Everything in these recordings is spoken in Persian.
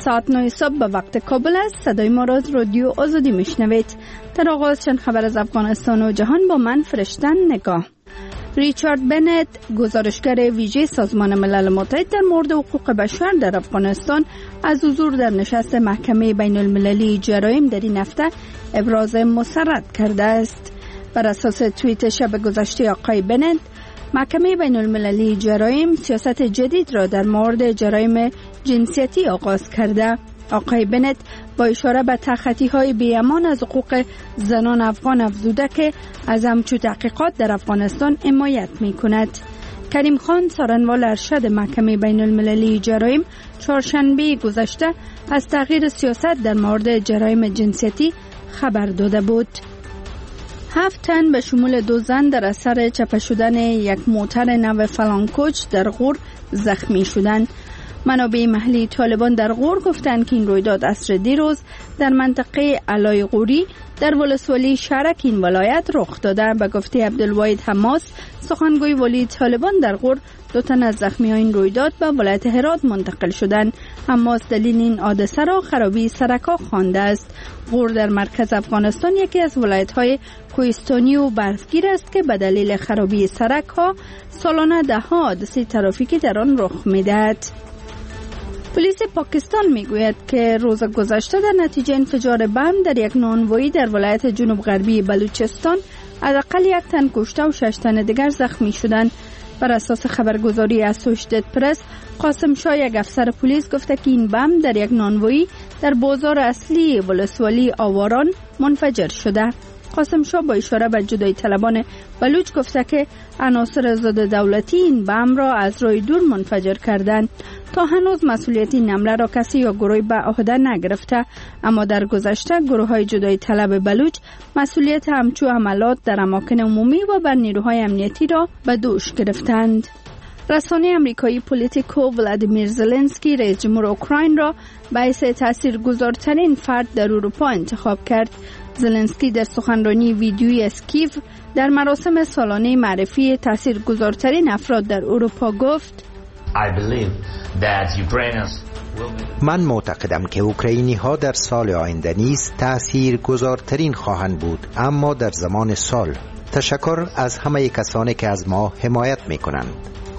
ساعت 9 صبح به وقت کابل است. صدای ما را از رادیو آزادی میشنوید. در آغاز چند خبر از افغانستان و جهان با من فرشتن نگاه. ریچارد بنت، گزارشگر ویژه سازمان ملل متحد در مورد حقوق بشر در افغانستان، از حضور در نشست محکمه بین المللی جرایم در این هفته ابراز مسرت کرده است. بر اساس توییت شب گذشته آقای بنت، محکمه بین المللی جرایم سیاست جدید را در مورد جرایم جنسیتی آغاز کرده. آقای بنت با اشاره به تخطی‌های بی‌امان از حقوق زنان افغان افزوده که از همچون تحقیقات در افغانستان حمایت می‌کند. کریم خان، سارنوال ارشد محکمه بین المللی جرایم، چهارشنبه گذشته از تغییر سیاست در مورد جرایم جنسیتی خبر داده بود. 7 تن به شمول 2 زن در اثر چپه شدن یک موتر نو فلانکوچ در غور زخمی شدند. منابع محلی طالبان در غور گفتند که این رویداد عصر دیروز در منطقه علای غوری در ولسوالی شرک این ولایت رخ داده. به گفته عبدالواحد حماس، سخنگوی ولی طالبان در غور، 2 تن از زخمیان این رویداد به ولایت هرات منتقل شدند. حماس دلیل این حادثه را خرابی سرک‌ها خوانده است. غور در مرکز افغانستان یکی از ولایت‌های کوهستانی و برفگیر است که به دلیل خرابی سرک‌ها سالانه ده‌ها حادثه ترافیکی در آن رخ می‌دهد. پلیس پاکستان میگوید که روز گذشته در نتیجه انفجار بم در یک نانوایی در ولایت جنوب غربی بلوچستان حداقل 1 تن کشته و 6 تن دیگر زخمی شدند. بر اساس خبرگزاری اسوشیتد پرس، قاسم شاه، یک افسر پلیس، گفته که این بم در یک نانوایی در بازار اصلی ولسوالی آواران منفجر شده. قاسم شاه با اشاره به جدایی طلبان بلوچ گفته که عناصر ضد دولتی این بم را از راه دور منفجر کردند. تا هنوز مسئولیت این حمله را کسی یا گروهی به عهده نگرفته، اما در گذشته گروه‌های جدایی طلب بلوچ مسئولیت همچون حملات در اماکن عمومی و بر نیروهای امنیتی را به دوش گرفتند. رسانه امریکایی پولیتیکو ولادیمیر زلنسکی، رئیس جمهور اوکراین، را به حیث تاثیرگذارترین فرد در اروپا انتخاب کرد. زلنسکی در سخنرانی ویدیویی از کیو در مراسم سالانه معرفی تاثیرگذارترین افراد در اروپا گفت: من معتقدم که اوکراینی ها در سال آینده نیز تاثیرگذارترین خواهند بود، اما در زمان سال. تشکر از همه کسانی که از ما حمایت می کنند.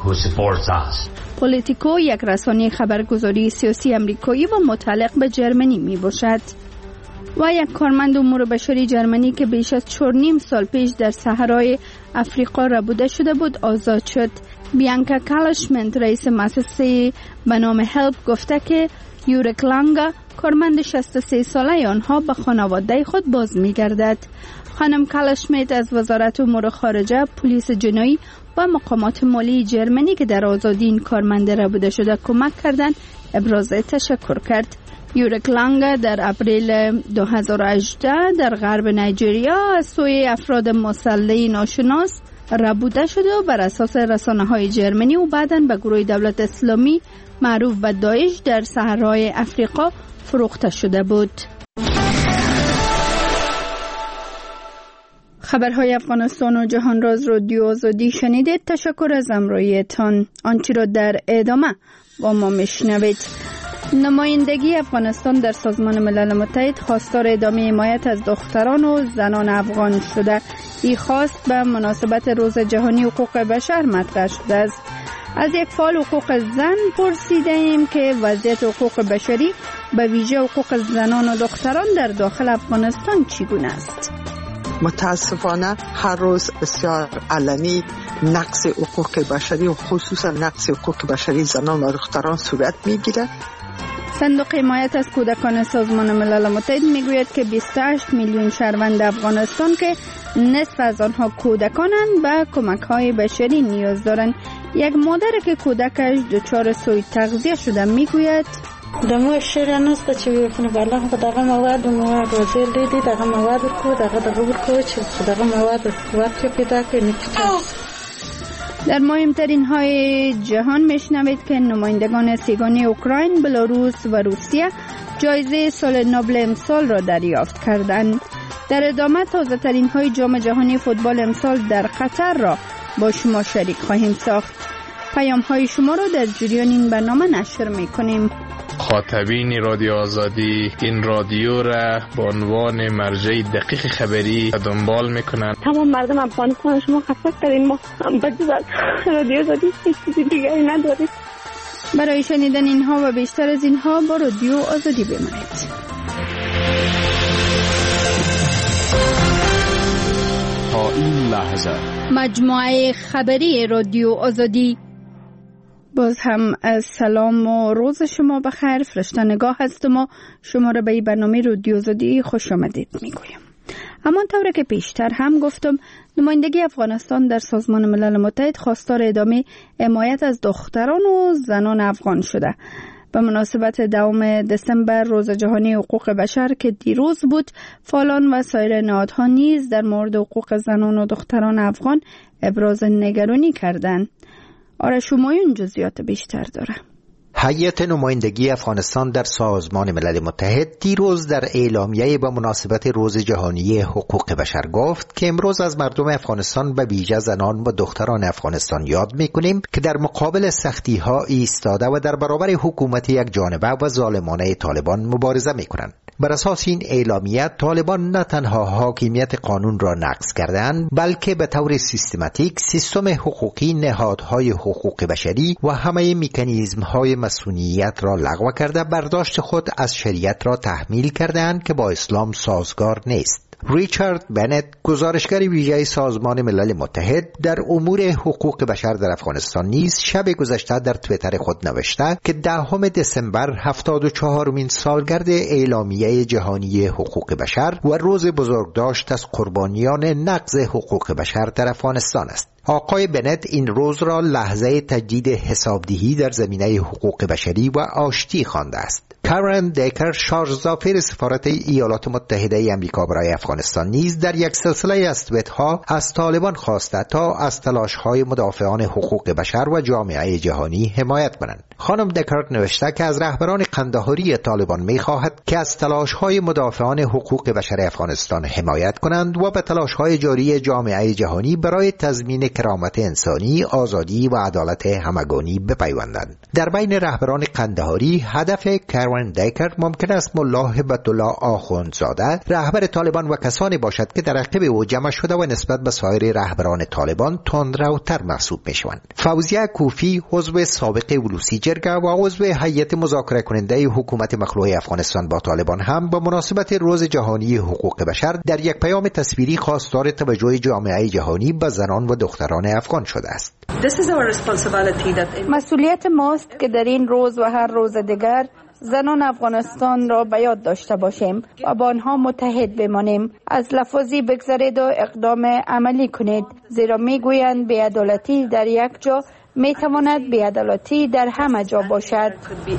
پولیتیکو یک رسانه خبرگزاری سیاسی امریکایی و متعلق به جرمنی می باشد. و یک کارمند امور بشری جرمنی که بیش از 4.5 سال پیش در صحرای افریقا ربوده شده بود آزاد شد. بیانکا کالشمنت، رئیس مؤسسه به نام هلپ، گفته که یورک لانگا، کارمند 63 ساله آنها، به خانواده خود باز می‌گردد. خانم کالشمنت از وزارت امور خارجه، پلیس جنایی و مقامات مالی جرمنی که در آزادی این کارمند ربوده شده کمک کردند ابراز تشکر کرد. یورک لانگا در اپریل 2018 در غرب نایجریا از سوی افراد مسلح ناشناس ربوده شده و بر اساس رسانه‌های جرمنی و بعداً به گروه دولت اسلامی معروف به داعش در صحرای افریقا فروخته شده بود. خبرهای افغانستان و جهان را از رادیو آزادی شنیدید. تشکر از همراهیتان. آنچه را در ادامه با ما میشنوید. نمایندگی افغانستان در سازمان ملل متحد خواستار ادامه حمایت از دختران و زنان افغان شده. این خواست به مناسبت روز جهانی حقوق بشر مطرح شده است. از یک فعال حقوق زن پرسیده ایم که وضعیت حقوق بشری به ویژه حقوق زنان و دختران در داخل افغانستان چگونه است؟ متاسفانه هر روز بسیار علنی نقض حقوق بشری و خصوصا نقض حقوق بشری زنان و دختران صورت میگیرد. صندوق حمایت از کودکان سازمان ملل متحد میگوید که 28 میلیون شهروند افغانستان که نصف از آنها کودکانند به کمک‌های بشری نیاز دارند. یک مادر که کودکش دچار سوء تغذیه شده میگوید: دمو شیر نست چه بکنه بالا دغه مواد روزی لیدی دغه مواد کو دغه کو چه دغه مواد وقت پیدا کنی. در مهمترین های جهان میشنوید که نمایندگان سیگانی اوکراین، بلاروس و روسیه جایزه سال نوبل امسال را دریافت کردند. در ادامه تازه ترین های جام جهانی فوتبال امسال در قطر را با شما شریک خواهیم ساخت. پیام های شما را در جریان این برنامه نشر میکنیم. مخاطبین رادیو آزادی این رادیو را به عنوان مرجع دقیق خبری دنبال میکنند. تمام مردم افغانستان شما خفه کردین، ما بجز از رادیو آزادی هیچ چیزی دیگری نداریم. برای شنیدن اینها و بیشتر از اینها با رادیو آزادی بمانید. تا این لحظه مجموعه خبری رادیو آزادی. باز هم سلام و روز شما بخیر. فرشته نگاه هستم و شما را به این برنامه رادیو آزادی خوش آمدید میگویم. همانطور که پیشتر هم گفتم، نمایندگی افغانستان در سازمان ملل متحد خواستار ادامه حمایت از دختران و زنان افغان شده. به مناسبت 2 دسامبر روز جهانی حقوق بشر که دیروز بود، فعالان و سایر نهادها نیز در مورد حقوق زنان و دختران افغان ابراز نگرانی کردند. آرش همایون جزئیات بیشتر داره. هیئت نمایندگی افغانستان در سازمان ملل متحد دیروز در اعلامیه با مناسبت روز جهانی حقوق بشر گفت که امروز از مردم افغانستان به ویژه زنان و دختران افغانستان یاد می‌کنیم که در مقابل سختی‌ها ایستاده و در برابر حکومت یک جانبه و ظالمانه طالبان مبارزه می‌کنند. بر اساس این اعلامیه، طالبان نه تنها حاکمیت قانون را نقض کردند، بلکه به طور سیستماتیک سیستم حقوقی، نهادهای حقوق بشری و همه مکانیزم‌های مسئولیت را لغو کرده برداشت خود از شریعت را تحمیل کردند که با اسلام سازگار نیست. ریچارد بنت، گزارشگر ویژه سازمان ملل متحد در امور حقوق بشر در افغانستان نیز شب گذشته در توییتر خود نوشته که 10 دسامبر 74مین سالگرد اعلامیه جهانی حقوق بشر و روز بزرگداشت از قربانیان نقض حقوق بشر در افغانستان است. آقای بنت این روز را لحظه تجدید حسابدهی در زمینه حقوق بشری و آشتی خوانده است. کارن دیکر، شارژزافر سفارت ایالات متحده آمریکا برای افغانستان، نیز در یک سلسله از توییت‌ها از طالبان خواسته تا از تلاش‌های مدافعان حقوق بشر و جامعه جهانی حمایت کنند. خانم دیکر نوشته که از رهبران قندهاری طالبان می‌خواهد که از تلاش‌های مدافعان حقوق بشر افغانستان حمایت کنند و به تلاش‌های جاری جامعه جهانی برای تضمین کرامت انسانی، آزادی و عدالت همگانی بپیوندند. در بین رهبران قندهاری هدف کارن دیکر ممکن است ملا هبت الله آخوندزاده، رهبر طالبان و کسانی باشد که در عقب او جمع شده و نسبت به سایر رهبران طالبان تندروتر محسوب میشوند. فوزیه کوفی، عضو سابق ولوسی جرگه و عضو هیئت مذاکره کننده حکومت مخلوع افغانستان با طالبان، هم به مناسبت روز جهانی حقوق بشر در یک پیام تصویری خواستار توجه جامعه جهانی به زنان و دختران افغان شده است. مسئولیت ماست که در این روز و هر روز دیگر زنان افغانستان را به یاد داشته باشیم و با آنها متحد بمانیم. از لفظی بگذرید و اقدام عملی کنید، زیرا میگویند بی‌عدالتی در یک جا میتواند بی‌عدالتی در همه جا باشد.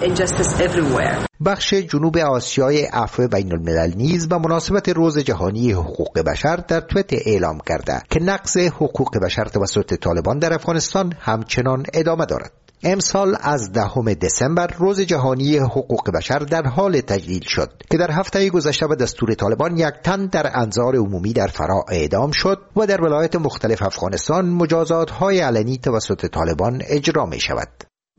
بخش جنوب آسیای عفو بین الملل نیز به مناسبت روز جهانی حقوق بشر در توییتر اعلام کرده که نقض حقوق بشر توسط طالبان در افغانستان همچنان ادامه دارد. امسال از 10 دسامبر روز جهانی حقوق بشر در حال تجلیل شد که در هفته گذشته به دستور طالبان یک تن در انظار عمومی در فرا اعدام شد و در ولایات مختلف افغانستان مجازات‌های علنی توسط طالبان اجرا می شود.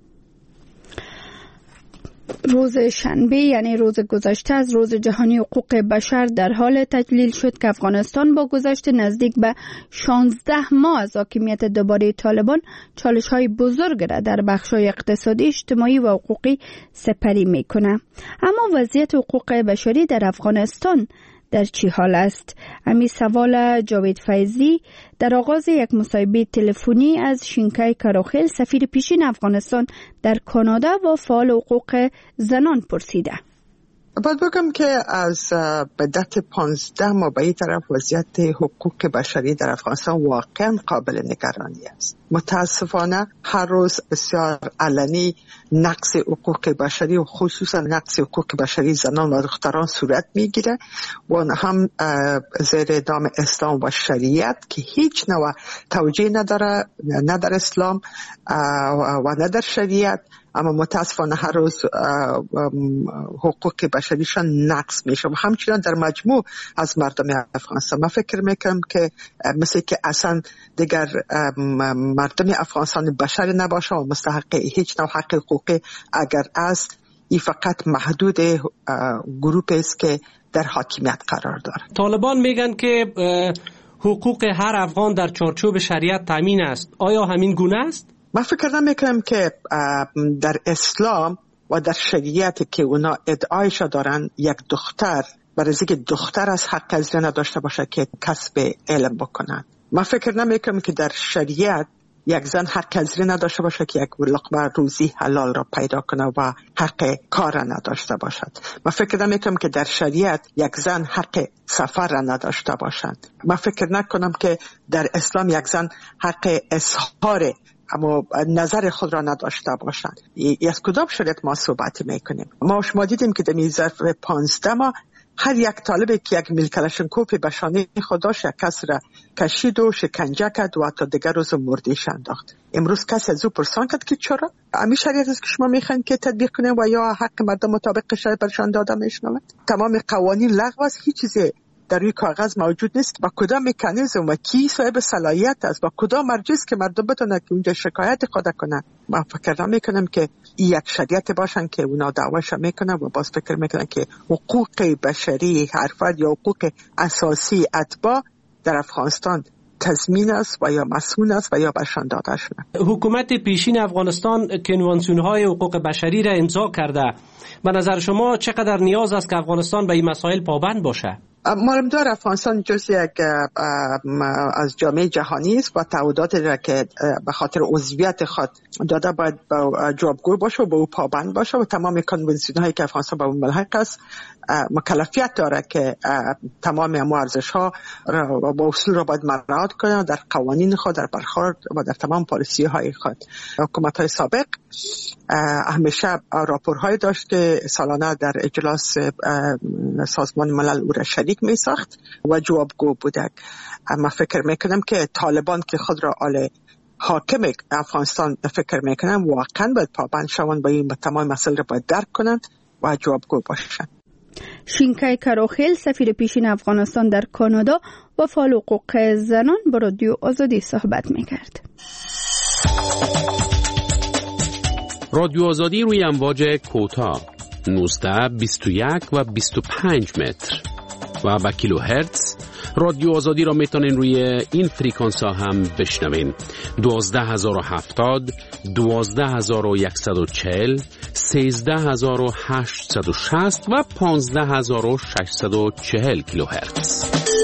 روز شنبه یعنی روز گذشته از روز جهانی حقوق بشر در حال تجلیل شد که افغانستان با گذشت نزدیک به 16 ماه از حاکمیت دوباره طالبان چالش‌های بزرگ را در بخش‌های اقتصادی، اجتماعی و حقوقی سپری می‌کند. اما وضعیت حقوق بشری در افغانستان در چی حال است؟ امی سوال جاوید فیضی در آغاز یک مصاحبه تلفنی از شینکای کاروخیل، سفیر پیشین افغانستان در کانادا و فعال حقوق زنان پرسیده. باید بگم که از بدت 15 ماه به این طرف وضعیت حقوق بشری در افغانستان واقعا قابل نگرانی است. متاسفانه هر روز بسیار علنی نقض حقوق بشری و خصوصا نقض حقوق بشری زنان و دختران صورت میگیره و هم زیر دام اسلام و شریعت که هیچ نوع توجیه نداره، نه در اسلام و نه در شریعت، اما متاسفانه هر روز حقوق بشریشان نقض میشه و همچنان در مجموع از مردم افغانستان. من فکر میکنم که مثل که اصلا دیگر مردم افغانستان بشر نباشه و مستحق هیچ نوع حق حقوقی اگر از این فقط محدود گروه است که در حاکمیت قرار دارد. طالبان میگن که حقوق هر افغان در چارچوب شریعت تامین است. آیا همین گونه است؟ من فکر نمیکنم که در اسلام و در شریعت که اونا ادعایش دارن یک دختر برای اینکه دختر از حق از نداشته باشه که کسب علم بکنن. من فکر نمیکنم که در شریعت یک زن حق از نداشته باشه که یک لقمه روزی حلال را پیدا کنه و حق کار را نداشته باشد. من فکر نمیکنم که در شریعت یک زن حق سفر را نداشته باشد. من فکر نکنم که در اسلام یک زن حق اظهار اما نظر خود را نداشته باشند. از کدام شریعت ما صحبت میکنیم؟ ما شما دیدیم که در ظرف 15 ماه هر یک طالبی که یک میلکلاشنکوف به شانه خود داشت یک کس را کشید و شکنجه کرد و حتی دیگر روز مردهش انداخت. امروز کسی از او پرسان کرد که چرا؟ همین شریعت است که شما میخواین که تطبیق کنیم و یا حق مردم مطابق شریعت برشان داده میشنوه؟ تمام قوانین لغو است، هیچ چیزی در روی کاغذ موجود نیست. با کدام مکانیزم و کی صاحب صلاحیت است، با کدام مرجع است که مردم بتونه که اونجا شکایت خود کنن؟ من فکر نمیکنم که این یک شریعت باشن که اونا دعواش میکنن و باز فکر میکنن که حقوق بشری هر فرد یا حقوق اساسی اتباع در افغانستان تضمین است و یا مسئول است و یا برشان داده شده. حکومت پیشین افغانستان کنوانسیون‌های حقوق بشری را امضا کرده. به نظر شما چقدر نیاز است که افغانستان به این مسائل پابند باشه؟ معلومدار افغانستان جز یک از جامعه جهانی است و تعهداتی را که به خاطر عضویت خود داده باید جوابگو باشه و به او پابند باشه و تمام کنوانسیون هایی که افغانستان به اون ملحق است مکلفیت داره که تمام ارزش ها و با اصول را باید مراعات کنه در قوانین خود، در برخورد و در تمام پالیسی های خود. حکومت های سابق همیشه راپورهای داشت که سالانه در اجلاس سازمان ملل او را شریک می ساخت و جوابگو بوده. من فکر میکنم که طالبان که خود را حاکم افغانستان فکر میکنم واقعا باید پابند شوند با این تمام مسائل را باید درک کنند و جوابگو باشند. شینکای کاروخیل سفیر پیشین افغانستان در کانادا و فعال حقوق زنان با رادیو آزادی صحبت میکرد. رادیو آزادی روی امواج کوتاه 19, 21 و 25 متر و با کیلوهرتز. رادیو آزادی را میتونین روی این فریکانس ها هم بشنوین. 12070, 12140, 13860 و 15640 کیلوهرتز.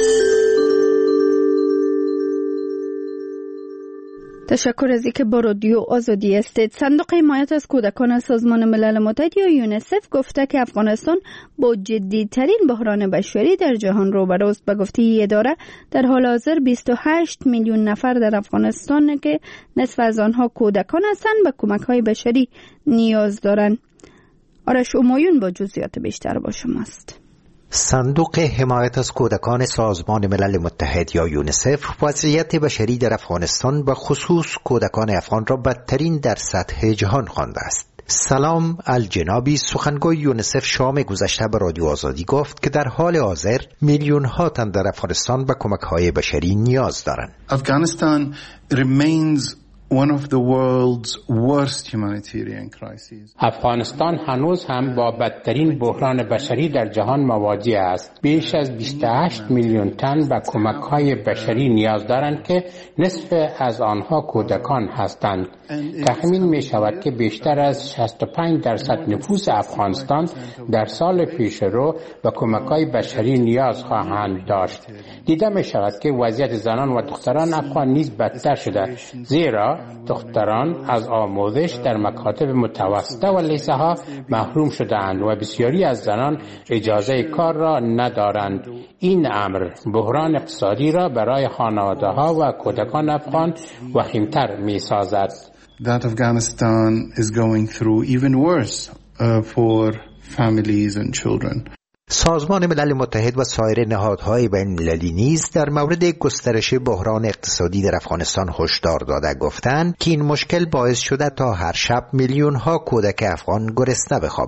تشکر از اینکه با رادیو آزادی هستید. صندوق حمایت از کودکان سازمان ملل متحد یا یونیسف گفته که افغانستان با جدی‌ترین بحران بشری در جهان روبروست. به گفته این اداره در حال حاضر 28 میلیون نفر در افغانستان که نصف از آنها کودکان هستند به کمک‌های بشری نیاز دارند. آرش امایون با جزئیات بیشتر با شماست. صندوق حمایت از کودکان سازمان ملل متحد یا یونیسف وضعیت بشری در افغانستان و خصوص کودکان افغان را بدترین در سطح جهان خوانده است. سلام الجنابی سخنگوی یونیسف شام گذشته به رادیو آزادی گفت که در حال حاضر میلیون ها تن در افغانستان به کمک‌های بشری نیاز دارند. Afghanistan remains one of the world's worst humanitarian crises. افغانستان هنوز هم با بدترین بحران بشری در جهان مواجه است. بیش از 28 میلیون تن به کمک‌های بشری نیاز دارند که نصف از آنها کودکان هستند. تخمین می شود که بیشتر از 65% نفوس افغانستان در سال پیشرو به کمک‌های بشری نیاز خواهند داشت. دیده می شود که وضعیت زنان و دختران افغان نیز بدتر شده، زیرا دختران از آموزش در مکاتب متوسطه و لیسه ها محروم شده‌اند و بسیاری از زنان اجازه کار را ندارند. این امر بحران اقتصادی را برای خانواده‌ها و کودکان افغان وخیم‌تر می‌سازد. That Afghanistan is going through even worse for families and children. سازمان ملل متحد و سایر نهادهای بین‌المللی نیز در مورد گسترش بحران اقتصادی در افغانستان هشدار داده گفتند که این مشکل باعث شده تا هر شب میلیون ها کودک افغان گرسنه بخوابند.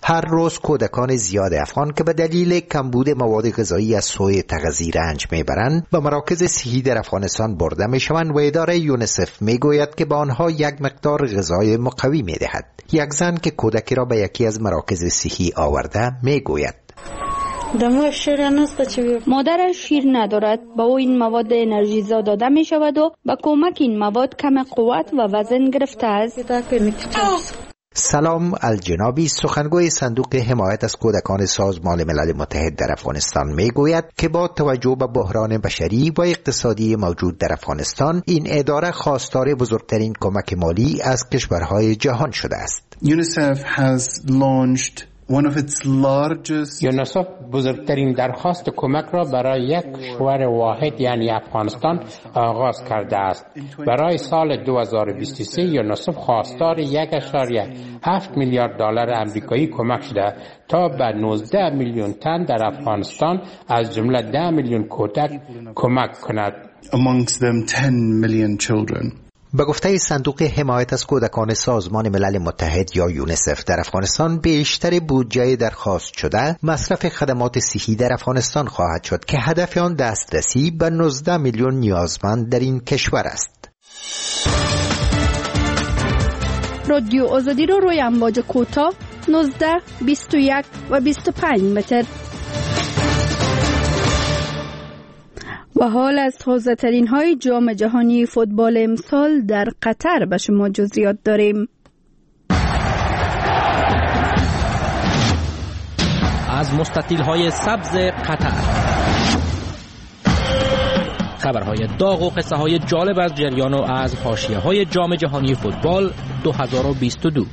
هر روز کودکان زیاد افغان که به دلیل کمبود مواد غذایی از سوی تغذیه رنج میبرند به مراکز صحی در افغانستان برده میشوند و اداره یونیسف میگوید که به آنها یک مقدار غذای مقوی میدهد. یک زن که کودکی را به یکی از مراکز صحی آورده میگوید مادرش شیر ندارد، با او این مواد انرژیزا داده می شود و با کمک این مواد کم قوت و وزن گرفته است. سلام الجنابی، سخنگوی صندوق حمایت از کودکان سازمان ملل متحد در افغانستان میگوید که با توجه به بحران بشری و اقتصادی موجود در افغانستان، این اداره خواستار بزرگترین کمک مالی از کشورهای جهان شده است. UNICEF has launched one of its largest یونیسف بزرگترین درخواست کمک را برای یک کشور واحد یعنی افغانستان آغاز کرده است. برای سال 2023 یونیسف خواستار 1.7 میلیارد دلار آمریکایی کمک شده تا به 19 میلیون تن در افغانستان از جمله 10 میلیون کودک کمک کند. Amongst them 10 million children. به گفته صندوق حمایت از کودکان سازمان ملل متحد یا یونیسف، در افغانستان بیشتر بودجه درخواست شده مصرف خدمات صحی در افغانستان خواهد شد که هدف آن دسترسی به 19 میلیون نیازمند در این کشور است. رادیو آزادی رو روی امواج کوتاه 19، 21 و 25 متر و حال از تازه ترین های جام جهانی فوتبال امسال در قطر به شما جزئیات داریم. از مستطیل های سبز قطر، خبرهای داغ و قصه های جالب از جریان و از حاشیه های جام جهانی فوتبال 2022.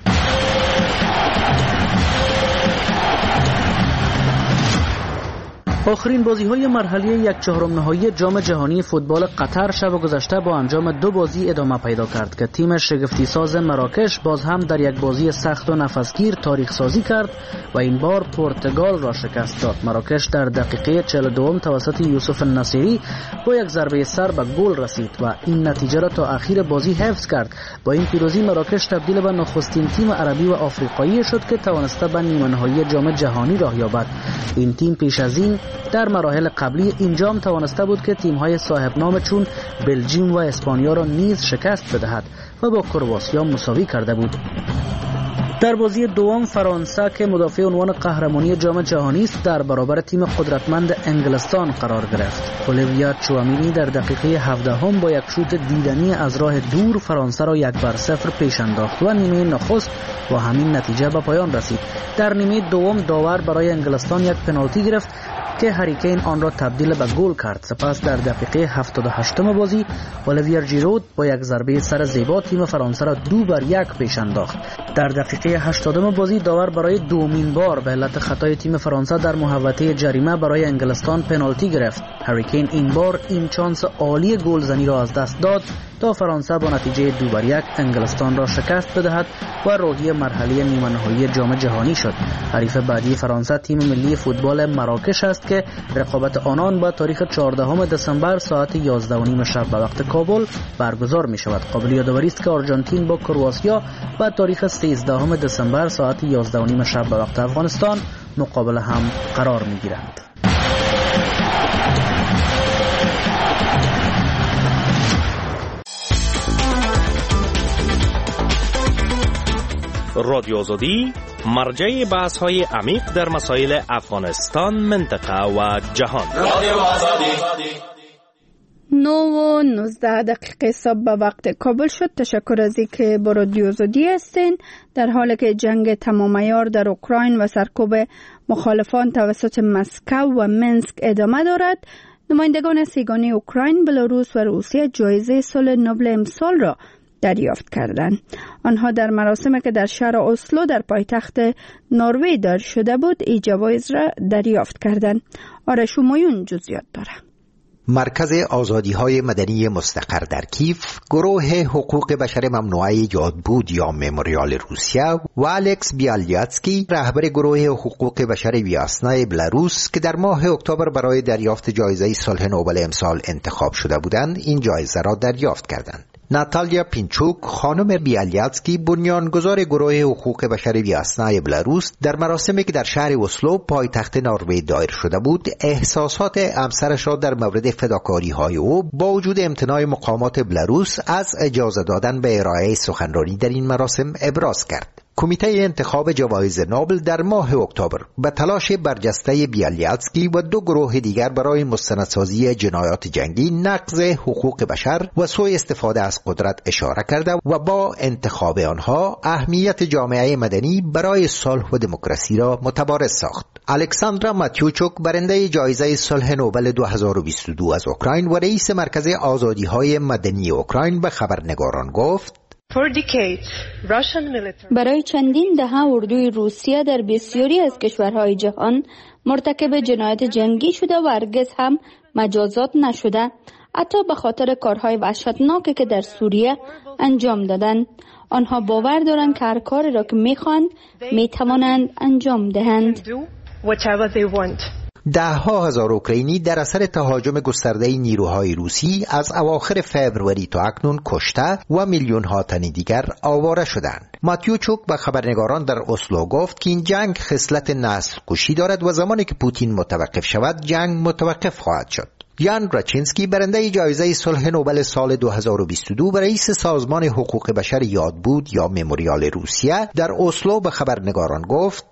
آخرین بازی‌های مرحله 1/4 نهایی جام جهانی فوتبال قطر شب گذشته با انجام 2 بازی ادامه پیدا کرد که تیم شگفتی ساز مراکش باز هم در یک بازی سخت و نفسگیر تاریخ سازی کرد و این بار پرتغال را شکست داد. مراکش در دقیقه 42 توسط یوسف النصیری با یک ضربه سر به گل رسید و این نتیجه را تا اخیر بازی حفظ کرد. با این پیروزی مراکش تبدیل به نخستین تیم عربی و آفریقایی شد که توانسته به نیمه نهایی جام جهانی راه یابد. این تیم پیش از این در مراحل قبلی این جام توانسته بود که تیم‌های صاحب نام چون بلژیوم و اسپانیا را نیز شکست بدهد و با کرواتیا مساوی کرده بود. در بازی دوم فرانسه که مدافع عنوان قهرمانی جام جهانی است در برابر تیم قدرتمند انگلستان قرار گرفت. اولیویا چوامینی در دقیقه 17 با یک شوت دیدنی از راه دور فرانسه را 1-0 پیش انداخت و نیمه نخست با همین نتیجه به پایان رسید. در نیمه دوم داور برای انگلستان یک پنالتی گرفت که هری کین آن را تبدیل به گل کرد. سپس در دقیقه 78 بازی اولیویر ژیرود با یک ضربه سر زیبا تیم فرانسه را 2-1 پیش انداخت. در دقیقه 80 بازی داور برای دومین بار به علت خطای تیم فرانسه در محوطه جریمه برای انگلستان پنالتی گرفت. هری کین این بار این چانس عالی گلزنی را از دست داد تا فرانسه با نتیجه 2-1 انگلستان را شکست بدهد و راهی مرحله نیمه نهایی جام جهانی شد. حریف بعدی فرانسه تیم ملی فوتبال مراکش است که رقابت آنان با تاریخ 14 دسامبر ساعت 11:30 شب به وقت کابل برگزار می شود. قابل یادآوری است که آرژانتین با کرواتیا با تاریخ 13 دسامبر ساعت 11:30 شب به وقت افغانستان مقابل هم قرار می گیرند. رادیو آزادی مرجع بحث‌های عمیق در مسائل افغانستان، منطقه و جهان. رادیو آزادی 9:19 صبح به وقت کابل شد. تشکر از اینکه با رادیو آزادی هستین. در حالی که جنگ تمام عیار در اوکراین و سرکوب مخالفان توسط مسکو و منسک ادامه دارد، نمایندگان سیگانه اوکراین، بلاروس و روسیه جایزه صلح نوبل امسال را دریافت کردند. آنها در مراسمی که در شهر اسلو در پایتخت نروژ دار شده بود، این جوایز را دریافت کردند. آرش همایون جزئیات دارد. مرکز آزادی‌های مدنی مستقر در کیف، گروه حقوق بشر ممنوعه یادبود یا مموریال روسیه و الکس بیالیاتسکی، رهبر گروه حقوق بشر ویاسنای بلاروس که در ماه اکتبر برای دریافت جایزه صلح نوبل امسال انتخاب شده بودند، این جایزه را دریافت کردند. ناتالیا پینچوک خانم بیالیاتسکی بنیانگذار گروه حقوق بشر ویاسنای بلاروس در مراسمی که در شهر اسلو پایتخت نروژ دایر شده بود احساسات همسرش را در مورد فداکاری‌های او با وجود امتناع مقامات بلاروس از اجازه دادن به ارائه سخنرانی در این مراسم ابراز کرد. کمیته انتخاب جوایز نوبل در ماه اکتبر به تلاش برجسته بیالیاتسکی و 2 گروه دیگر برای مستندسازی جنایات جنگی، نقض حقوق بشر و سوء استفاده از قدرت اشاره کرده و با انتخاب آنها اهمیت جامعه مدنی برای صلح و دموکراسی را متبارز ساخت. الکساندرا ماتیوچوک برنده جایزه صلح نوبل 2022 از اوکراین و رئیس مرکز آزادی‌های مدنی اوکراین به خبرنگاران گفت: برای چندین دهه اردوی روسیه در بسیاری از کشورهای جهان مرتکب جنایت جنگی شده و هرگز هم مجازات نشده، حتی به خاطر کارهای وحشتناکی که در سوریه انجام دادند. آنها باور دارند که هر کاری را که می‌خواهند می‌توانند انجام دهند. ده‌ها هزار اوکراینی در اثر تهاجم گسترده نیروهای روسی از اواخر فوریه تا اکنون کشته و میلیون‌ها تن دیگر آواره شدند. ماتیوچوک به خبرنگاران در اسلو گفت که این جنگ خصلت نسل کشی دارد و زمانی که پوتین متوقف شود جنگ متوقف خواهد شد. یان راچینسکی برنده جایزه صلح نوبل سال 2022 و رئیس سازمان حقوق بشر یادبود یا مموریال روسیه در اسلو به خبرنگاران گفت: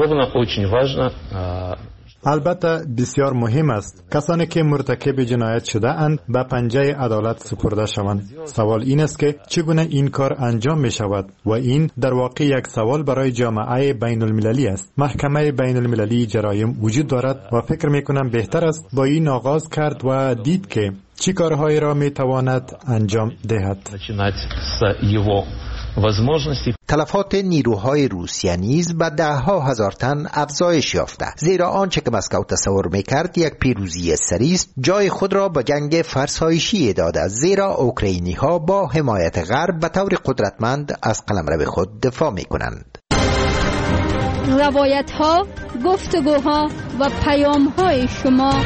البته بسیار مهم است کسانی که مرتکب جنایت شده اند به پنجه عدالت سپرده شوند. سوال این است که چگونه این کار انجام می شود و این در واقع یک سوال برای جامعه بین المللی است. محکمه بین المللی جرایم وجود دارد و فکر می کنم بهتر است با این آغاز کرد و دید که چی کارهایی را می تواند انجام دهد. تلفات نیروهای روسیه نیز به 10,000 تن افزایش یافته، زیرا آنچه که مسکو تصور میکرد یک پیروزی سریع است جای خود را به جنگ فرسایشی داده، زیرا اوکراینی ها با حمایت غرب به طور قدرتمند از قلمرو خود دفاع میکنند. روایت ها، گفتگوها و پیام های شما،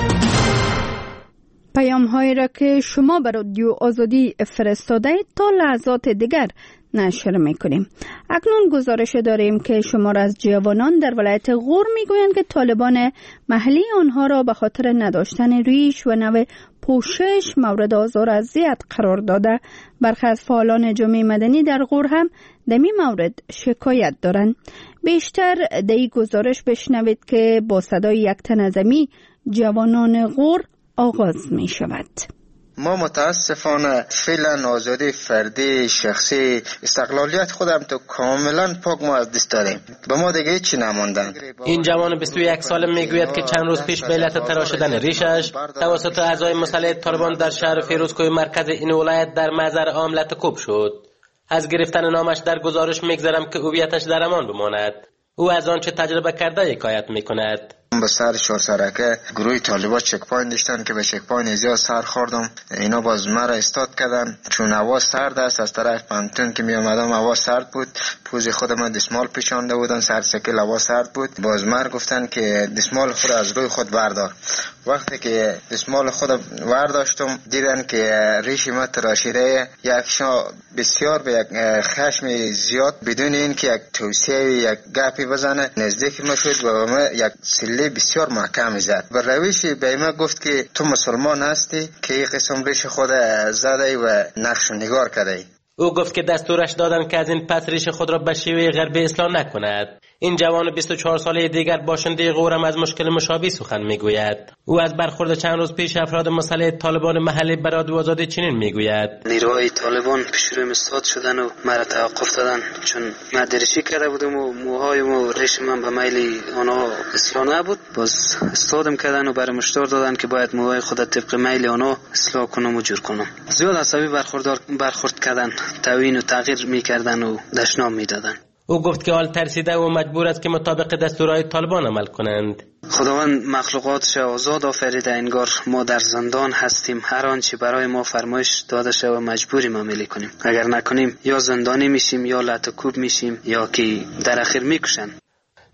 پیام هایی را که شما به رادیو آزادی فرستاده اید تا لحظات دیگر نشر میکنیم. اکنون گزارش داریم که شمار از جوانان در ولایت غور میگویند که طالبان محلی آنها را به خاطر نداشتن ریش و نوع پوشش مورد آزار و اذیت قرار داده. برخی از فعالان جامعه مدنی در غور هم در این مورد شکایت دارند. بیشتر در این گزارش بشنوید که با صدای یک تنظمی جوانان غور آغاز می شود. ما متاسفانه فعلا آزادی فردی شخصی استقلالیت خودم تو کاملا پاک ما از دست داریم. به ما دیگه چی نماندن. این جوان 21 ساله میگوید که چند روز پیش به علت تراشیدن ریشش توسط اعضای مسلح طالبان در شهر فیروزکوه مرکز این ولایت در محضر عام لطکوب شد. از گرفتن نامش در گزارش میگذارم که هویتش در امان بماند. او از آنچه تجربه کرده حکایت میکند. به سر چهارسرکه گروه طالبان چک پوینت داشتن که به چک پوینت زیاد سر خوردم. اینا باز مرا استاد کردن چون هوا سرد است. از طرف پانتون که می آمدم هوا سرد بود، پوز خودم دستمال پیچانده بودن، سر سکل هوا سرد بود. باز مرا گفتن که دستمال خود از روی خود بردار. وقتی که دستمال خود برداشتم دیدن که ریش ما تراشیده، یکشا بسیار به یک خشم زیاد بدون این که یک توصیه یک گپی بزنه نزدیک ما شد و ما یک سله بسیار محکم زد. به روش به ما گفت که تو مسلمان هستی که این قسم ریش خود زده و نقش و نگار کرده. او گفت که دستورش دادن که از این پس ریش خود را به شیوه غربی اصلاح نکند. این جوان 24 ساله دیگر باشنده غورم از مشکل مشابه سخن میگوید. او از برخورد چند روز پیش افراد مسلح طالبان محلی به رادیو آزادی چنین میگوید: نیروهای طالبان پیش رویم استاد شدن و مرا توقف دادن چون من درشی کرده بودم و موهایم و ریش من به میل آنها اصلاح نبود. باز استادم کردن و برام هشدار دادن که باید موهای خود طبق میل آنها اصلاح کنم و جور کنم. زیاد عصبی برخورد کردن، توهین و تغییر میکردن و دشنام میدادن. او گفت که حال ترسیده و مجبور است که مطابق دستورهای طالبان عمل کنند. خداوند مخلوقاتش آزاد آفریده، انگار ما در زندان هستیم. هر آنچه برای ما فرمایش داده شده و مجبوریم عملی کنیم. اگر نکنیم یا زندانی میشیم یا لطکوب میشیم یا که در اخیر میکشن.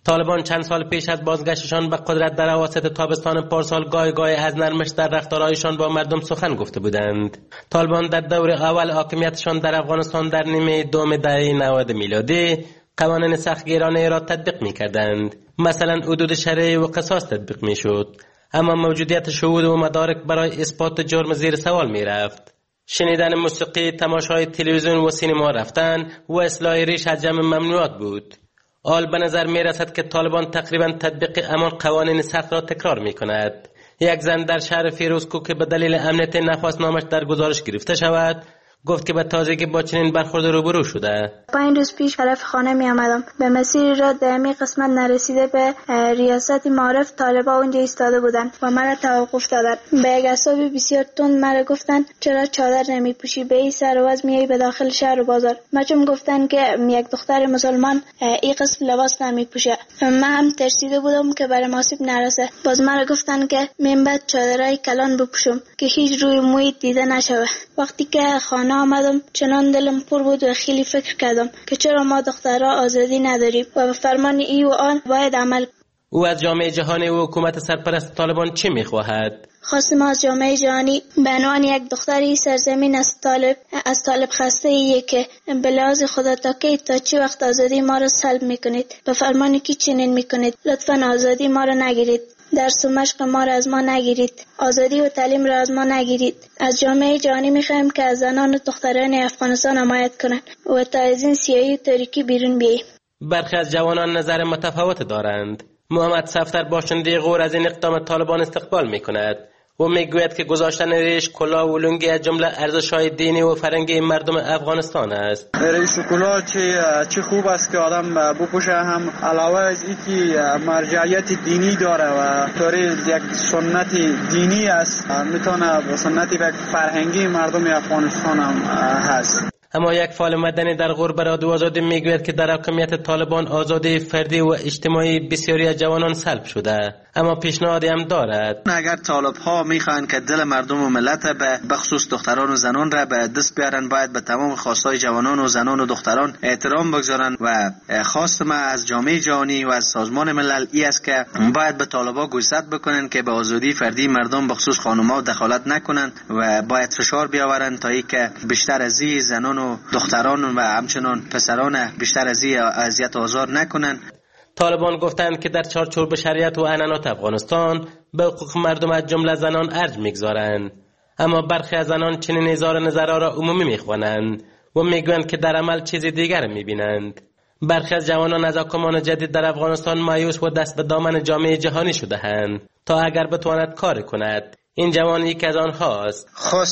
طالبان چند سال پیش از بازگشتشان به قدرت در اواسط تابستان پارسال گاهی از نرمش در رفتارهایشان با مردم سخن گفته بودند. طالبان در دور اول حاکمیتشان در افغانستان در نیمه دوم دهه 90 میلادی قوانین سختگیرانه را تطبیق می‌کردند. مثلا حدود شرعی و قصاص تطبیق می‌شد، اما موجودیت شهود و مدارک برای اثبات جرم زیر سوال می‌رفت. شنیدن موسیقی، تماشای تلویزیون و سینما رفتن و اصلاح ریش از جمع ممنوعات بود. حال به نظر می رسد که طالبان تقریبا تطبیق همان قوانین سخت را تکرار می کند. یک زن در شهر فیروزکوه که به دلیل امنیت نخواست نامش در گزارش گرفته شود گفت که به تازگی با چنین برخورد روبرو شده. 5 روز پیش طرف خانه می آمدم. به مسیر را دمی قسمت نرسیده به ریاست معارف طالبا اونجا ایستاده بودند و مرا توقف دادند. به یک اعصاب بسیار تند مرا گفتند چرا چادر نمی پوشی، به این سر و وضع میای به داخل شهر و بازار. مچم گفتند که یک دختر مسلمان این قسم لباس نمی پوشه. من هم ترسیده بودم که برای مناسب نرسه. باز مرا گفتند که من بعد چادرای کلان بپوشم که هیچ روی موی دیده نشوه. وقتی که خانه آمدم چنان دلم پر بود و خیلی فکر کردم که چرا ما دخترها آزادی نداریم و به فرمان ای و آن باید عمل. او از جامعه جهانی و حکومت سرپرست طالبان چی میخواهد؟ خواستم از جامعه جهانی به عنوان یک دختری سرزمین از طالب خسته ایه که به لحاظ خدا تا چی وقت آزادی ما را سلب میکنید، به فرمان کی چنین میکنید، لطفا آزادی ما را نگیرید، درس و مشق ما را از ما نگیرید، آزادی و تعلیم را از ما نگیرید. از جامعه جهانی میخوایم که از زنان و دختران افغانستان حمایت کنند و تا از این سیاهی و تاریکی بیرون بیاییم. برخی از جوانان نظر متفاوت دارند. محمد صفدر باشنده غور از این اقدام طالبان استقبال میکند و میگوید که گذاشتن ریش، کلاه و لنگی از جمله ارزش‌های دینی و فرهنگی مردم افغانستان است. ریش و کلاه چه خوب است که آدم بپوشه، هم علاوه از اینکه مرجعیت دینی داره و طوری یک سنت دینی است، میتونه سنت یک فرهنگی مردم افغانستان هم هست. اما یک فعال مدنی در غور به رادیو آزادی میگوید که در حاکمیت طالبان آزادی فردی و اجتماعی بسیاری از جوانان سلب شده، اما پیشنهادی هم دارد. اگر طالب ها میخوان که دل مردم و ملت به خصوص دختران و زنان را به دست بیارن، باید به تمام خواستهای جوانان و زنان و دختران احترام بگذارن و خواست ما از جامعه جهانی و از سازمان ملل ای است که باید به طالبا گوشزد بکنن که به آزادی فردی مردم به خصوص خانم‌ها دخالت نکنن و باید فشار بیاورن تا اینکه بیشتر از این زنان و دختران و همچنان پسران بیشتر از این اذیت و آزار نکنن. طالبان گفتند که در چارچوب شریعت و عنعنات افغانستان به حقوق مردم از جمله زنان ارج میگذارند، اما برخی از زنان چنین اظهار نظرها را عمومی میخوانند و میگویند که در عمل چیز دیگر میبینند. برخی از جوانان از حکمان جدید در افغانستان مایوس و دست به دامن جامعه جهانی شده‌اند تا اگر بتواند کار کند. این جوان یکی از آنهاست.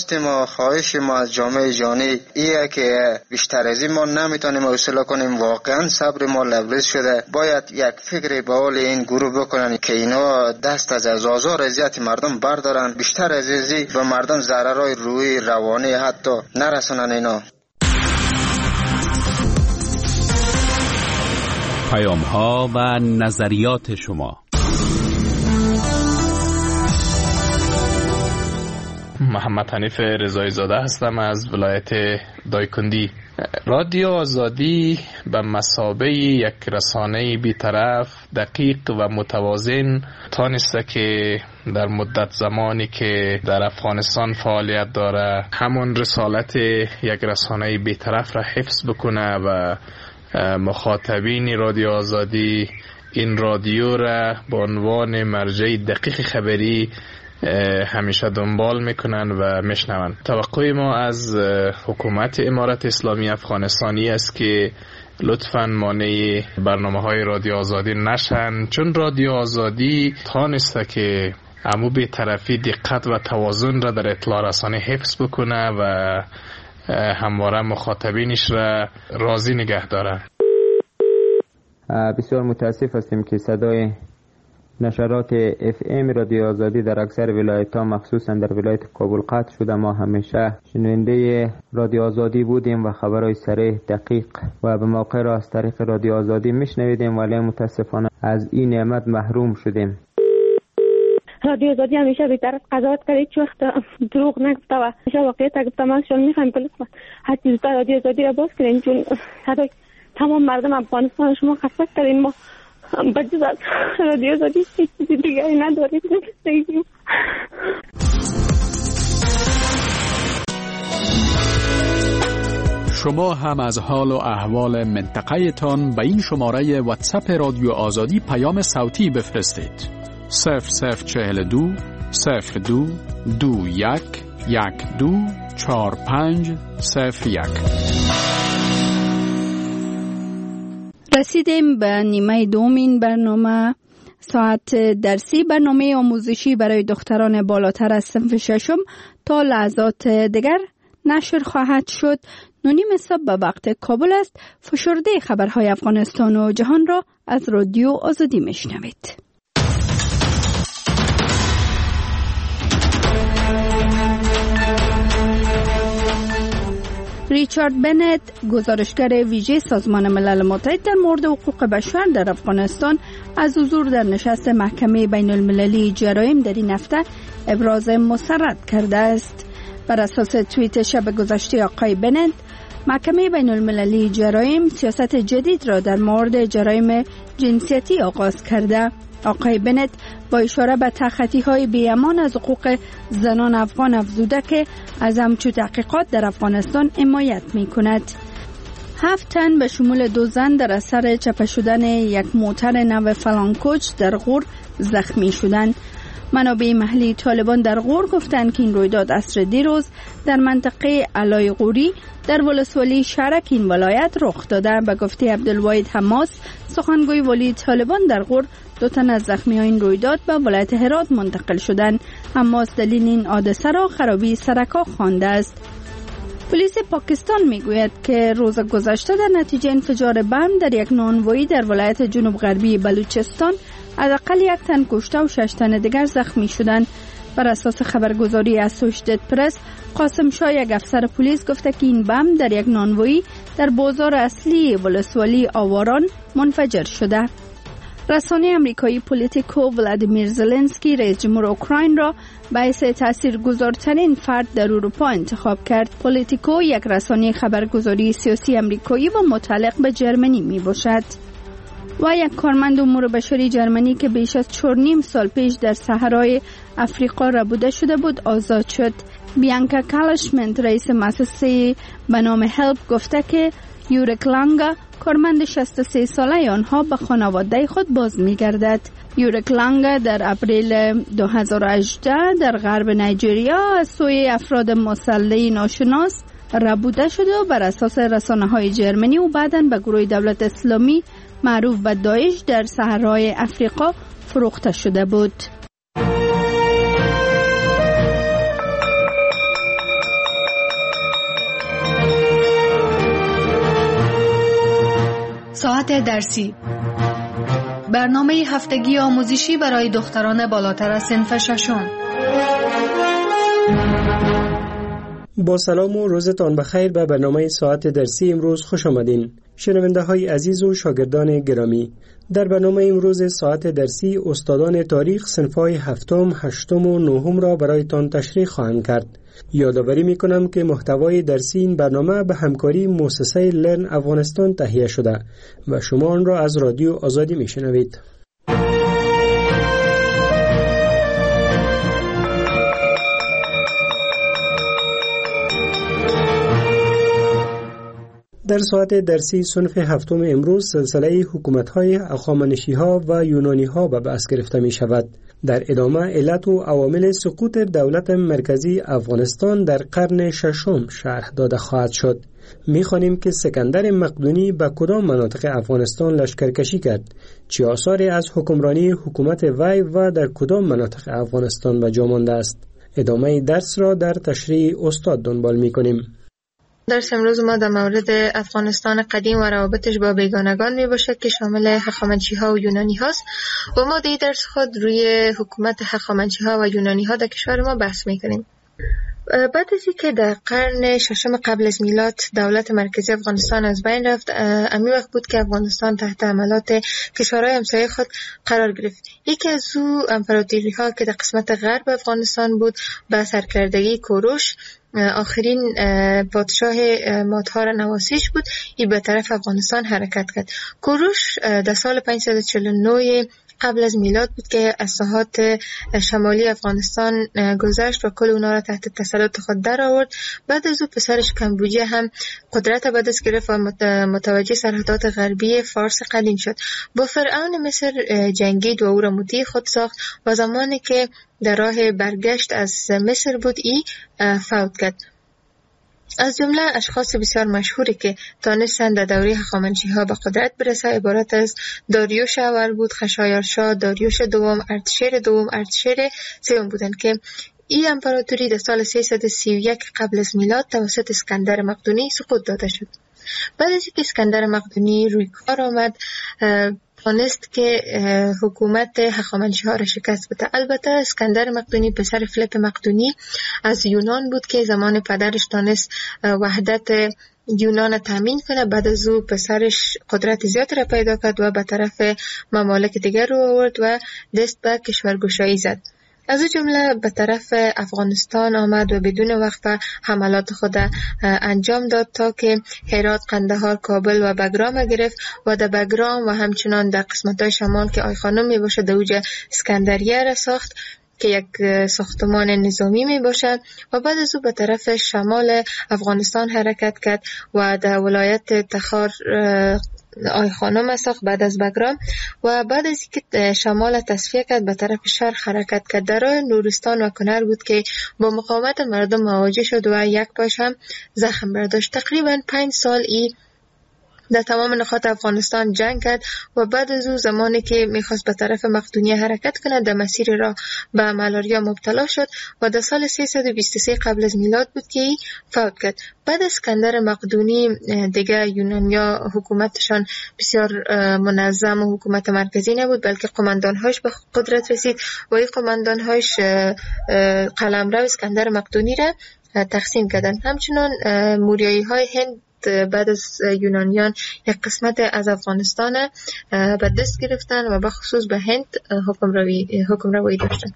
خواهش ما از جامعه جهانی ایه که بیشتر از این ما نمیتونیم حوصله کنیم. واقعا صبر ما لبریز شده. باید یک فکری به حال این گروه بکنن که اینا دست از آزار اذیت مردم بردارن، بیشتر از این به مردم ضررهای روحی روانی حتی نرسونن. اینا پیام ها و نظریات شما. محمد حنیف رضایی زاده هستم از ولایت دایکندی. رادیو آزادی به مثابه یک رسانه بی‌طرف، دقیق و متوازن تانسته که در مدت زمانی که در افغانستان فعالیت داره همون رسالت یک رسانه بی‌طرف را حفظ بکنه و مخاطبین رادیو آزادی این رادیو را به عنوان مرجع دقیق خبری همیشه دنبال میکنن و میشنون. توقع ما از حکومت امارت اسلامی افغانستانی است که لطفاً مانع برنامه های رادیو آزادی نشن، چون رادیو آزادی تانسته که امو به طرفی دقت و توازن را در اطلاع رسانی حفظ بکنه و همواره مخاطبینش را راضی نگه داره. بسیار متاسف هستیم که صدای نشرات FM رادیو آزادی در اکثر ولایت‌ها مخصوصا در ولایت کابل قطع شده. ما همیشه شنونده رادیو آزادی بودیم و خبرهای صریح، دقیق و به موقع را از طریق رادیو آزادی میشنویدیم، ولی متاسفانه از این نعمت محروم شدیم. رادیو آزادی همیشه بی‌طرف قضاوت کرد، هیچ وقت دروغ نگفته و همیشه واقعیت گفته. ما شما می‌خوایم که لطفاً هر چیز رادیو آزادی را باز کنین، چون صدای تمام مردم افغانستان شما خسته کردین. ما بجز از رادیو آزادی هیچ چیزی دیگری نداریم. شما هم از حال و احوال منطقه تان به این شماره واتساپ رادیو آزادی پیام صوتی بفرستید. 0042 02 21 12 45 01. رسیدیم به نیمه دومین برنامه ساعت درسی. برنامه آموزشی برای دختران بالاتر از صنف ششم تا لحظات دیگر نشر خواهد شد. 9:30 صبح به وقت کابل است. فشرده خبرهای افغانستان و جهان را از رادیو آزادی میشنوید. ریچارد بنت، گزارشگر ویژه سازمان ملل متحد در مورد حقوق بشر در افغانستان، از حضور در نشست محکمه بین المللی جرایم در این هفته ابراز مسرت کرده است. بر اساس توییت شب گذشته آقای بنت، محکمه بین المللی جرایم سیاست جدید را در مورد جرایم جنسیتی آغاز کرده. آقای بنت با اشاره به تخطی‌های بی‌امان از حقوق زنان افغان افزوده که از همچون تحقیقات در افغانستان حمایت می‌کند. 7 تن به شمول 2 زن در اثر چپه شدن یک موتر نو فلانکوچ در غور زخمی شدند. منابع محلی طالبان در غور گفتند که این رویداد عصر دیروز در منطقه علای غوری در ولسوالی شرک این ولایت رخ داده. به گفته عبدالواحد حماس، سخنگوی ولی طالبان در غور، 2 تن از زخمیان این رویداد به ولایت هرات منتقل شدند. حماس دلیل این حادثه را خرابی سرک‌ها خوانده است. پلیس پاکستان میگوید که روز گذشته در نتیجه انفجار بم در یک نانوایی در ولایت جنوب غربی بلوچستان حداقل 1 تن کشته و 6 تن دیگر زخمی شدند. بر اساس خبرگزاری اسوشیتد پرس، قاسم شاه، یک افسر پلیس، گفته که این بم در یک نانوایی در بازار اصلی ولسوالی آواران منفجر شده. رسانه امریکایی پولیتیکو ولادیمیر زلنسکی رئیس جمهور اوکراین را به حیث تاثیرگذارترین فرد در اروپا انتخاب کرد. پولیتیکو یک رسانه خبرگزاری سیاسی امریکایی و متعلق به جرمنی می باشد. و یک کارمند امور بشری جرمنی که بیش از 4.5 سال پیش در صحرای افریقا ربوده شده بود آزاد شد. بیانکا کالشمنت، رئیس مؤسسه به نام هلپ، گفته که یورک لانگا، کارمند 63 ساله آنها، به خانواده خود باز می‌گردد. یورک لانگا در اپریل 2018 در غرب نایجریا از سوی افراد مسلح ناشناس ربوده شده و بر اساس رسانه‌های جرمنی و بعداً به گروه دولت اسلامی معروف به داعش در صحرای افریقا فروخته شده بود. ساعت درسی، برنامه هفتگی آموزشی برای دختران بالاتر از صنف ششم. با سلام و روزتان بخیر به برنامه ساعت درسی امروز خوش آمدین. شنونده های عزیز و شاگردان گرامی، در برنامه امروز ساعت درسی استادان تاریخ صنف‌های 7م، 8م و 9م را برایتان تشریح خواهند کرد. یادآوری می‌کنم که محتوای درسی این برنامه به همکاری مؤسسه لرن افغانستان تهیه شده و شما آن را از رادیو آزادی می‌شنوید. در ساعت درسی صنف 7م امروز سلسله حکومت‌های هخامنشی‌ها و یونانی‌ها به بحث گرفته می‌شود. در ادامه علت و عوامل سقوط دولت مرکزی افغانستان در قرن ششم شرح داده خواهد شد. می‌خوانیم که سکندر مقدونی به کدام مناطق افغانستان لشکرکشی کرد، چه آثاری از حکمرانی حکومت وی و در کدام مناطق افغانستان به جا مانده است. ادامه درس را در تشریح استاد دنبال می‌کنیم. درس امروز ما در مورد افغانستان قدیم و روابطش با بیگانگان می باشد که شامل هخامنشی ها و یونانی هاست و ما در درس خود روی حکومت هخامنشی ها و یونانی ها در کشور ما بحث می کنیم. بعد از اینکه در قرن ششم قبل از میلاد دولت مرکزی افغانستان از بین رفت، امی وقت بود که افغانستان تحت حملات کشورهای همسایه خود قرار گرفت. یکی از او امپراتوری ها که در قسمت غرب افغانستان بود به سرکردگی کوروش، آخرین پادشاه مادها را نواسیش بود، این به طرف افغانستان حرکت کرد. کوروش در سال 549 قبل از میلاد بود که از ساحات شمالی افغانستان گذشت و کل اونا را تحت تسلط خود در آورد. بعد از او پسرش کمبوجیه هم قدرت به دست گرفت و متوجه سرحدات غربی فارس قدیم شد. با فرعون مصر جنگید و او را مطیع خود ساخت و زمانی که در راه برگشت از مصر بود ای فوت کرد. از جمله اشخاص بسیار مشهوری که تانستند در دوره هخامنشی‌ها به قدرت برسه عبارت از داریوش اول بود، خشایارشا، داریوش دوم، ارتشیر دوم، ارتشیر سوم بودند که این امپراتوری در سال 331 قبل از میلاد توسط اسکندر مقدونی سقوط داده شد. بعد از اینکه اسکندر مقدونی روی کار آمد، تانست که حکومت هخامنشی‌ها را شکست بده. البته اسکندر مقدونی پسر فلیپ مقدونی از یونان بود که زمان پدرش تانست وحدت یونان تامین کنه. بعد از او پسرش قدرت زیاد را پیدا کرد و به طرف ممالک دیگر رو آورد و دست به کشورگشایی زد. از او جمله به طرف افغانستان آمد و بدون وقفه حملات خود انجام داد تا که هرات، قندهار، کابل و بگرام گرفت و در بگرام و همچنان در قسمت‌های شمال که آی خانم می باشد در اوج اسکندریه را ساخت که یک ساختمان نظامی می باشد و بعد از او به طرف شمال افغانستان حرکت کرد و در ولایت تخار آی خانم ساخت بعد از بگرام و بعد از اینکه شمال تصفیه کرد به طرف شرق حرکت کرد. در راه نورستان و کنر بود که با مقاومت مردم مواجه شد و یک پاش هم زخم برداشت. تقریبا 5 سال ای در تمام نقاط افغانستان جنگ کرد و بعد از او زمانی که میخواست به طرف مقدونیه حرکت کنه در مسیر راه به مالاریا مبتلا شد و در سال 323 قبل از میلاد بود که فوت کرد. بعد از اسکندر مقدونی دیگه یونانیا حکومتشان بسیار منظم و حکومت مرکزی نبود، بلکه قماندانهاش به قدرت رسید و این قماندانهاش قلمرو اسکندر مقدونی را تقسیم کردن. همچنان موریایی های هند بعد از یونانیان یک قسمت از افغانستان به دست گرفتن و به خصوص به هند حکم روایی داشتن.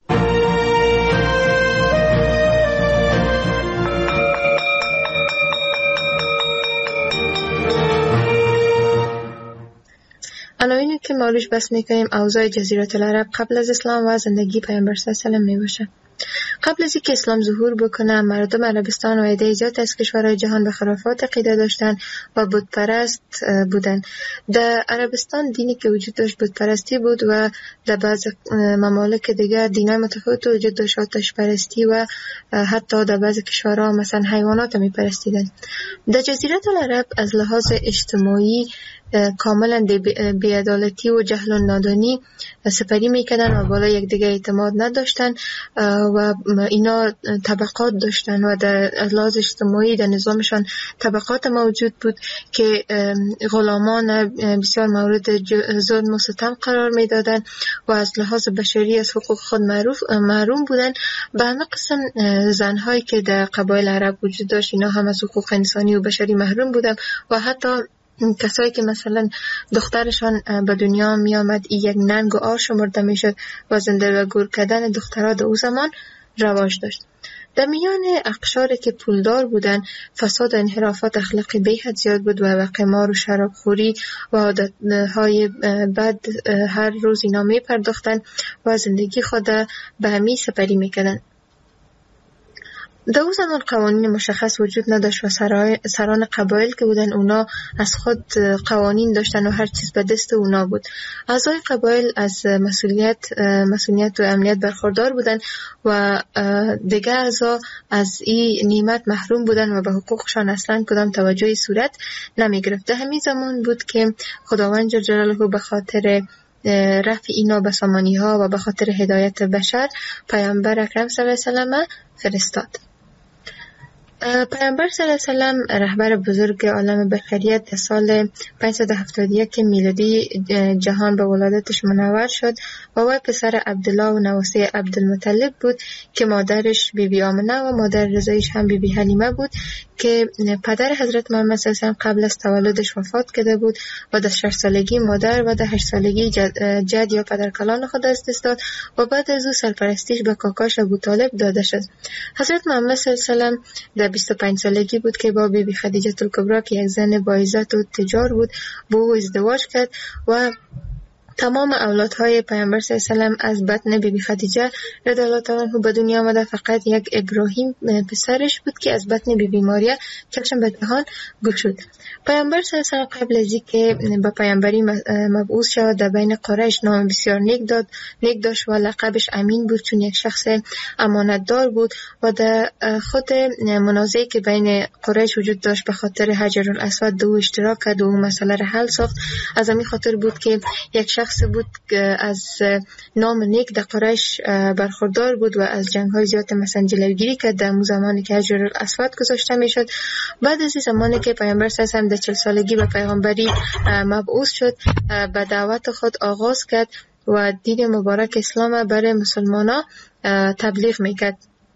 عناوینی که ما روش بحث میکنیم اوضاع جزیره العرب قبل از اسلام و زندگی پیامبر صلی الله علیه و آله میباشه. قبل از اینکه اسلام ظهور بکنه مردم عربستان و عده زیاد از کشورهای جهان به خرافات عقیده داشتن و بت پرست بودن. در عربستان دینی که وجود داشت بت پرستی بود و در بعض ممالک دیگر دینای متفاوت وجود داشت، آتش پرستی و حتی در بعض کشورها مثلا حیوانات می پرستیدن. در جزیره العرب از لحاظ اجتماعی کاملا بی‌عدالتی و جهل و نادانی سپری میکردن و بالا یک دیگه اعتماد نداشتن و اینا طبقات داشتن و در لحاظ اجتماعی در نظامشان طبقات موجود بود که غلامان بسیار مورد ظلم و ستم قرار میدادن و از لحاظ بشری از حقوق خود محروم بودن. به همه قسم زنهایی که در قبایل عرب وجود داشت اینا هم از حقوق انسانی و بشری محروم بودن و حتی کسایی که مثلا دخترشان به دنیا می آمد یک ننگ و آر شمرده می شد و زنده و گور کردن دخترها در او زمان رواج داشت. در میان اقشاری که پولدار بودن فساد و انحرافات اخلاقی به حد زیاد بود و قمار و شرابخوری و عادتهای بد هر روز اینا می پرداختن و زندگی خود به همی سپری می کردن. در اون زمان قوانین مشخص وجود نداشت و سران قبایل که بودن اونا از خود قوانین داشتن و هر چیز به دست اونا بود. اعضای قبایل از مسئولیت و امنیت برخوردار بودن و دیگه اعضا از این نعمت محروم بودن و به حقوقشان اصلا کدام توجهی صورت نمی گرفت. همین زمان بود که خداوند جل جلاله به خاطر رفع اینا به سامانی ها و به خاطر هدایت بشر پیامبر اکرم صلی الله علیه و سلم فرستاد. پیامبر صلی الله علیه و سلم رهبر بزرگ عالم بشریت در سال 571 میلادی جهان به ولادتش منور شد و وی پسر عبدالله و نواسه عبدالمطلب بود که مادرش بیبی آمنه و مادر رضایش هم بیبی حلیمه بود که پدر حضرت محمد صلی الله علیه و سلم قبل از تولدش وفات کرده بود و در 6 سالگی مادر و در 8 سالگی جد یا پدرکلان خود از دست داد و بعد از او سرپرستیش به کاکاش ابو طالب داده شد. حضرت محمد صلی الله علیه و سلم در 25 سالگی بود که با بیبی خدیجه الکبری که یک زن با عزت و تجار بود با او ازدواج کرد و تمام اولادهای پیامبر صلی الله علیه و سلم از بطن بیبی خدیجه رضی الله تعالی عنها به دنیا آمده. فقط یک ابراهیم پسرش بود که از بطن بیبی ماریا چشم به جهان گشود. پیامبر صلی الله علیه و سلم قبل از اینکه به پیامبری مبعوث شود در بین قریش نام بسیار نیک داشت و لقبش امین بود چون یک شخص امانتدار بود و در خود منازعی که بین قریش وجود داشت به خاطر حجر الاسود دو اشتراک کرد و اون مسئله را حل ساخت. از همین خاطر بود که یک شخص بود که از نام نیک در قریش برخوردار بود و از جنگ‌های زیاد مثلا جلوگیری کرد در زمانی که حجر الاسود گذاشته میشد. بعد از این زمانی که پیامبر صلی الله علیه و سلم در 40 سالگی به پیغمبری مبعوث شد به دعوت خود آغاز کرد و دین مبارک اسلام برای مسلمانان تبلیغ میکرد.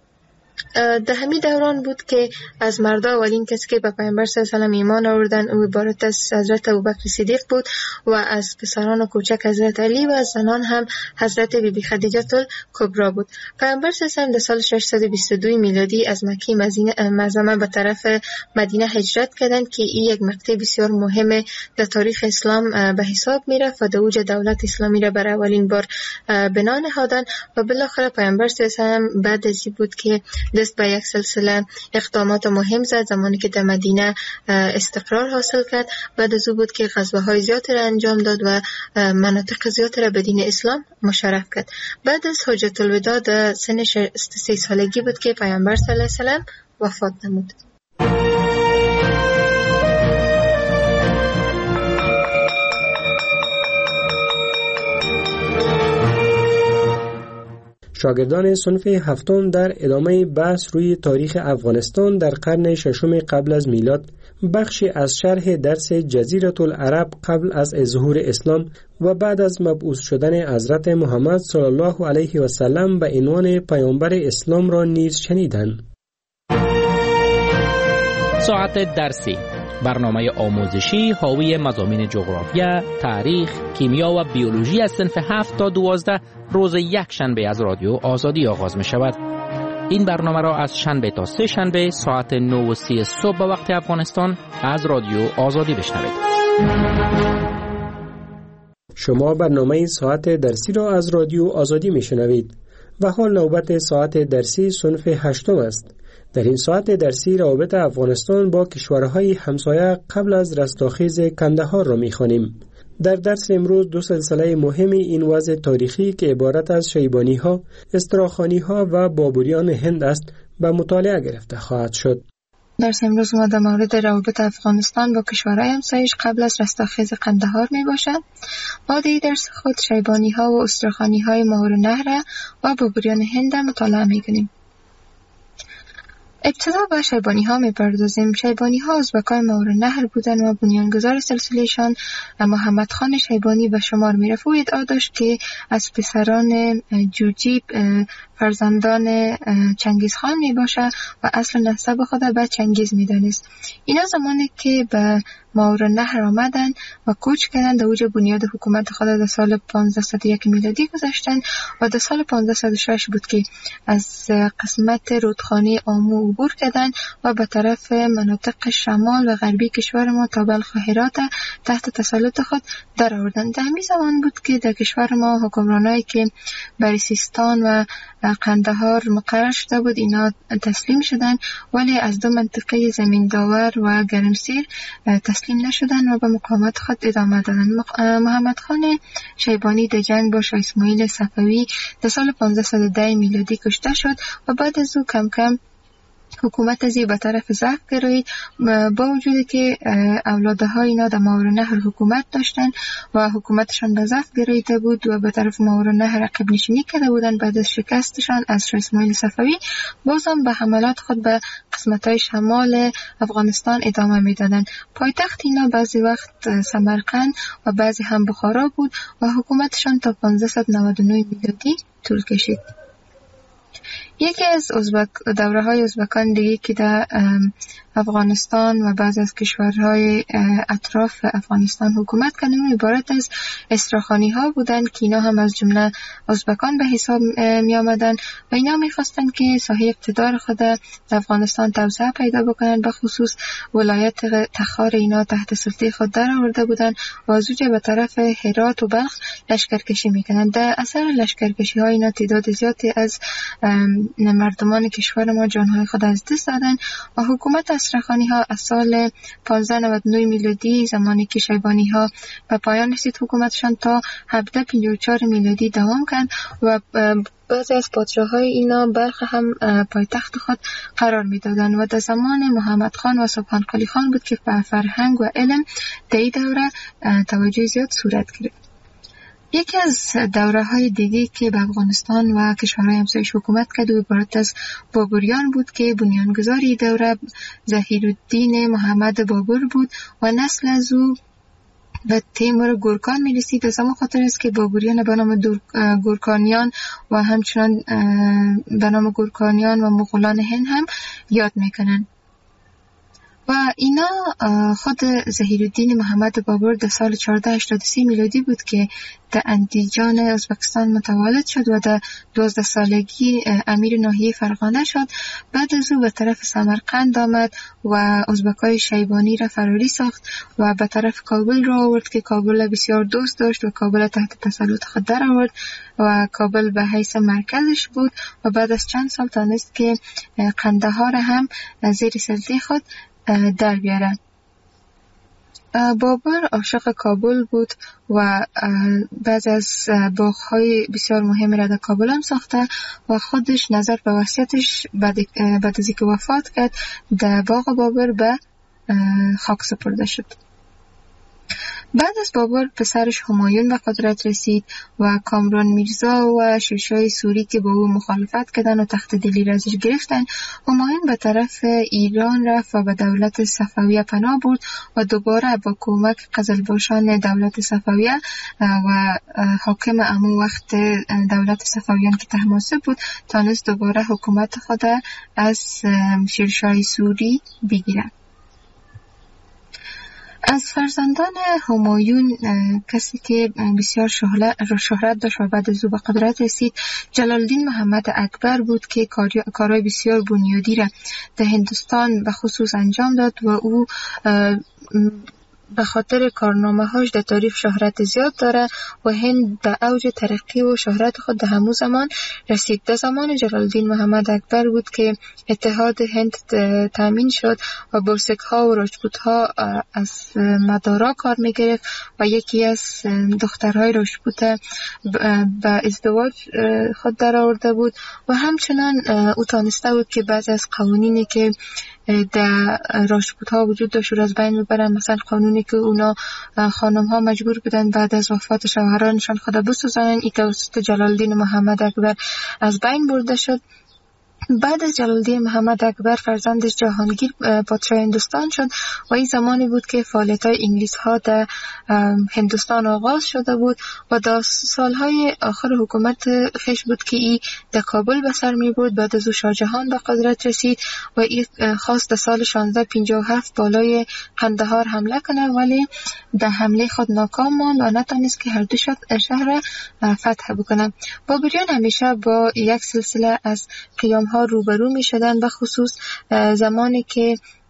در همین دوران بود که از مردا اولین کسی که به پیامبر صلی الله علیه و سلم ایمان آوردن او عبارت از حضرت ابوبکر صدیق بود و از پسران و کوچک حضرت علی و از زنان هم حضرت بیبی خدیجه الکبری بود. پیامبر صلی الله علیه و سلم در سال 622 میلادی از مکه معظمه به طرف مدینه هجرت کردند که این یک مقطع بسیار مهم در تاریخ اسلام به حساب میرفت و در اوج دولت اسلامی را برای اولین بار بنا نهادند و بالاخره پیامبر صلی الله علیه و سلم بعد از این بود که دست به یک سلسله اقدامات مهم زد. زمانی که در مدینه استقرار حاصل کرد بعد از او بود که غزوه‌های زیادی را انجام داد و مناطق زیادی را به دین اسلام مشرف کرد. بعد از حجت الوداع در سن 63 سالگی بود که پیامبر صلی الله علیه و سلم وفات نمود. شاگردان صنف هفتم در ادامه بحث روی تاریخ افغانستان در قرن ششم قبل از میلاد بخشی از شرح درس جزیره العرب قبل از ظهور اسلام و بعد از مبعوث شدن حضرت محمد صلی الله علیه و سلم به عنوان پیامبر اسلام را نیز شنیدند. ساعت درسی، برنامه آموزشی حاوی مضامین جغرافیا، تاریخ، کیمیا و بیولوژی از صنف 7 تا 12 روز یک شنبه از رادیو آزادی آغاز می شود. این برنامه را از شنبه تا سه شنبه ساعت 9:30 صبح به وقت افغانستان از رادیو آزادی بشنوید. شما برنامه ساعت درسی را از رادیو آزادی می شنوید و حال نوبت ساعت درسی صنف 8 است. در این ساعت درسی روابط افغانستان با کشورهای همسایه قبل از رستاخیز کندهار را می‌خوانیم. در درس امروز دو سلسله مهم این وضع تاریخی که عبارت از شیبانی‌ها، استراخانی‌ها و بابریان هند است به مطالعه گرفته خواهد شد. درس امروز ما در مورد روابط افغانستان با کشورهای همسایش قبل از رستاخیز قندهار می باشد. ما در درس خود شیبانی‌ها و استراخانی‌های ماهور نهر و بابریان هند مطالعه می‌کنیم. ابتدا به شیبانی ها می پردازیم. شیبانی ها ازبکای ماهور نهر بودن و بنیانگذار سلسلهشان محمد خان شیبانی به شمار می رفت و ادعا داشت که از پسران جوجیب فرزندان چنگیز خان می باشه و اصل نسب خود به چنگیز می دانست. اینا زمانی که به ماهور نهر آمدن و کوچ کردن در اوج بنیاد حکومت خود در سال 1501 میلادی گذاشتن و در سال 1506 بود که از قسمت رودخانه آمو عبور کردن و به طرف مناطق شمال و غربی کشور ما تا بلخ و هرات تحت تسلط خود در آوردن. در همین زمان بود که در کشور ما حکمرانایی که بر سیستان و قندهار مقرر شده بود اینا تسلیم شدن، ولی از دو منطقه زمین داور و گرمسیر تسلیم نشدن و به مقاومت خود ادامه دادن. محمد خان شیبانی در جنگ با شاه اسماعیل صفوی در سال 1510 میلادی کشته شد و بعد از او کم کم حکومت از به طرف ضعف گرایید، با وجودی که اولادهای اینا در ماورالنهر حکومت داشتن و حکومتشان به ضعف گراییده بود و به طرف ماورالنهر عقب نشینی کرده بودن. بعد از شکستشان از شاه اسماعیل صفوی بازم به حملات خود به قسمت‌های شمال افغانستان ادامه میدادند. پایتخت اینا بعضی وقت سمرقند و بعضی هم بخارا بود و حکومتشان تا 1599 میلادی طول کشید. یکی از دوره‌های ازبکان دیگه که در افغانستان و بعض از کشورهای اطراف افغانستان حکومت کردن عبارت از استراخانی ها بودند که اینا هم از جمله ازبکان به حساب می آمدن و اینا می خواستن که ساحه اقتدار خود در افغانستان توسعه پیدا بکنن. به خصوص ولایت تخار اینا تحت سلطه خود در آورده بودن و از اونجا به طرف هرات و بلخ لشکرکشی می کنن. در اثر لشکرکشی ها اینا تعداد زیادی از مردمان کشور ما جانهای خود از دست دادن و حکومت استراخانی ها از سال 1599 میلادی زمانی که شیبانی ها به پایان رسید حکومتشان تا 1754 میلادی دوام کرد و بعضی از پادشاه‌های اینا بلخ هم پایتخت خود قرار می‌دادند و در زمان محمد خان و سبحان قلی خان بود که به فرهنگ و علم در این دوره توجه زیاد صورت گرفت. یکی از دوره‌های دیگه که به افغانستان و کشورهای همسایش حکومت کرد و عبارت از بابریان بود که بنیانگذار این دوره ظهیرالدین محمد بابر بود و نسل از او به تیمور گورکان می رسید. از همون خاطر است که بابریان به نام گورکانیان و همچنان به نام گورکانیان و مغولان هند هم یاد میکنن. و اینا خود ظهیرالدین محمد بابر در سال 1483 میلادی بود که در اندیجان ازبکستان متولد شد و در 12 سالگی امیر ناحیه فرغانه شد. بعد از او به طرف سمرقند آمد و ازبکای شیبانی را فراری ساخت و به طرف کابل را آورد که کابل بسیار دوست داشت و کابل تحت تسلط خود در آورد و کابل به حیث مرکزش بود و بعد از چند سال تانست که قندهار هم زیر سلطه خود در بیاره. بابر عاشق کابل بود و بعض از باغ‌های بسیار مهمی را در کابل هم ساخته و خودش نظر به وصیتش بعد از اینکه وفات کرد در باغ بابر به خاک سپرده شد. بعد از بابر پسرش همایون به قدرت رسید و کامران میرزا و شیرشاه سوری که با او مخالفت کردن و تخت دلی را ازش گرفتن. همایون به طرف ایران رفت و به دولت صفویه پناه برد و دوباره با کمک قزلباشان دولت صفویه و حاکم امو وقت دولت صفویان که طهماسب بود تانست دوباره حکومت خود از شیرشاه سوری بگیرد. از فرزندان همایون کسی که بسیار شهرت داشت و بعد از او به قدرت رسید جلالالدین محمد اکبر بود که کارهای بسیار بنیادی را در هندوستان به خصوص انجام داد و او به خاطر کارنامه هاش در تاریخ شهرت زیاد داره و هند در اوج ترقی و شهرت خود در همون زمان رسید. در زمان جلالالدین محمد اکبر بود که اتحاد هند تامین شد و بوسک ها و راجپوت ها از مدارا کار می گرفت و یکی از دخترهای راجپوت به ازدواج خود در آورده بود و همچنان او تانسته بود که بعضی از قوانینی که در راجپوت ها وجود داشت از بین ببرن. مثلا قانونی که اونا خانم ها مجبور بودن بعد از وفات شوهرانشان خود بسوزانن، این توسط جلالالدین محمد اکبر از بین برده شد. بعد از جلالالدین محمد اکبر فرزندش جهانگیر پادشاه هندوستان شد و این زمانی بود که فعالیت‌های انگلیس ها در هندوستان آغاز شده بود و در سالهای آخر حکومت خیش بود که این در کابل به سر می برد. بعد از او شاه جهان به قدرت رسید و این خواست در سال 1657 بالای قندهار حمله کنه ولی در حمله خود ناکام ماند و نتونست که هر دو شهر فتح بکنه. بابریان همیشه با یک سلسله از قیام ها روبرو می شدن، به خصوص زمانی که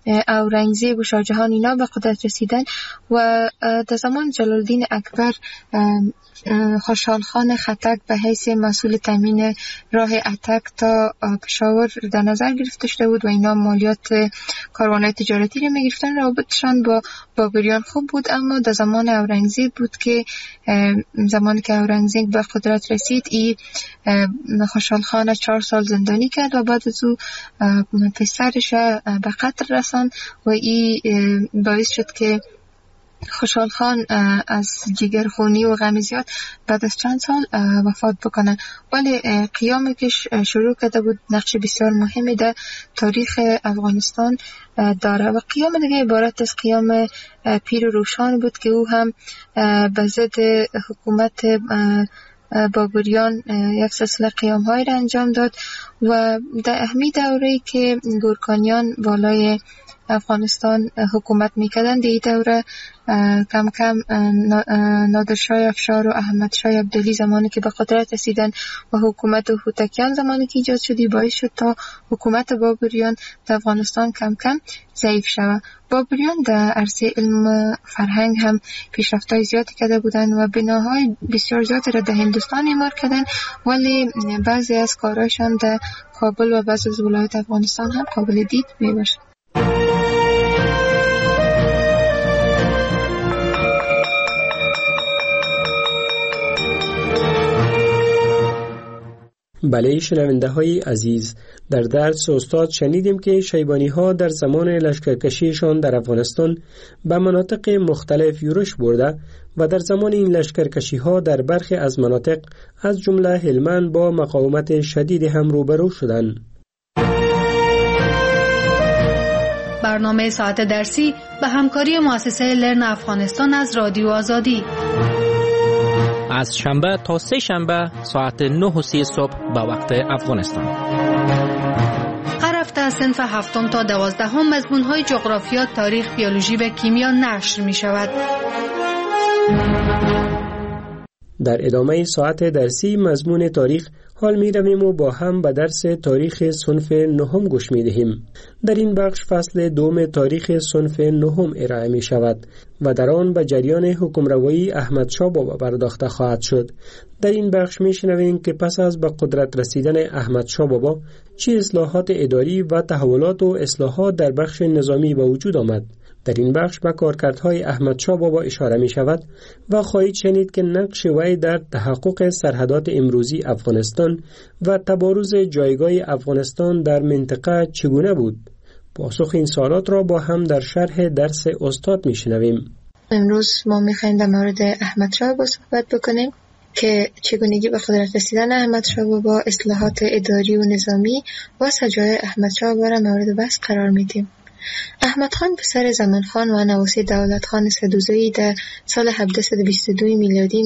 اورنگزیب و شاه جهان اینا به قدرت رسیدن و در زمان جلال الدین اکبر خوشحال خان خټک به حیث مسئول تامین راه اتک تا پشاور در نظر گرفته شده بود و اینا مالیات کاروان‌های تجارتی رو می‌گرفتن. رابطشان با بابریان خوب بود، اما در زمان اورنگزیب بود که زمانی که اورنگزیب به قدرت رسید ای خوشحال خان 4 سال زندانی کرد و بعد از او پسرش به قتل رساند و ای باعث شد که خوشحال خان از جگرخونی و غم زیاد بعد از چند سال وفات بکنه. ولی قیامی که شروع کرده بود نقش بسیار مهمی در تاریخ افغانستان داره و قیام دیگه عبارت از قیام پیر و روشان بود که او هم به ضد حکومت بابریان یک سلسله قیام های را انجام داد و در اهمی دوره‌ای که گورکانیان بالای افغانستان حکومت میکردن در این دوره کم کم نادرشاه افشار و احمد شاه عبدالی زمانی که به قدرت رسیدن و حکومت هوتکیان زمانی که ایجاد شدی باعث شد تا حکومت بابریان در افغانستان کم کم ضعیف شود. بابریان در عرصه علم فرهنگ هم پیشرفت‌های زیادی کرده بودند و بناهای بسیار زیادی را در هندوستان اعمار کردند، ولی بعضی از کارهایشان در کابل و بعضی از ولایات افغانستان هم قابل دید میباشد. بله شنونده های عزیز، در درس استاد شنیدیم که شیبانی ها در زمان لشکرکشیشان در افغانستان به مناطق مختلف یورش برده و در زمان این لشکرکشی ها در برخی از مناطق از جمله هلمند با مقاومت شدید هم روبرو شدند. برنامه ساعت درسی به همکاری مؤسسه لرن افغانستان از رادیو آزادی از شنبه تا سه شنبه ساعت 9:30 صبح به وقت افغانستان. هر هفته صنف 7 تا 12 مضمون‌های جغرافیا، تاریخ، بیولوژی و کیمیا نشر می‌شود. در ادامه ساعت درسی مضمون تاریخ حال می رویم و با هم به درس تاریخ صنف 9 گوش می دهیم. در این بخش فصل دوم تاریخ صنف 9 ارائه می شود و در آن به جریان حکمروایی احمد شاه بابا پرداخته خواهد شد. در این بخش می شنویم که پس از به قدرت رسیدن احمد شاه بابا چه اصلاحات اداری و تحولات و اصلاحات در بخش نظامی به وجود آمد. در این بخش به کارکردهای احمد شاه بابا اشاره می شود و خواهید شنید که نقش وی در تحقق سرحدات امروزی افغانستان و تبارز جایگاه افغانستان در منطقه چگونه بود. پاسخ این سوالات را با هم در شرح درس استاد می شنویم. امروز ما می خواهیم در مورد احمد شاه بابا صحبت بکنیم که چگونگی به قدرت رسیدن احمد شاه بابا، اصلاحات اداری و نظامی و سجای احمد شاه بابا را مورد بحث قرار میدیم. احمد خان پسر زمان خان و نواسی دولت خان سدوزایی در سال 1722 میلادی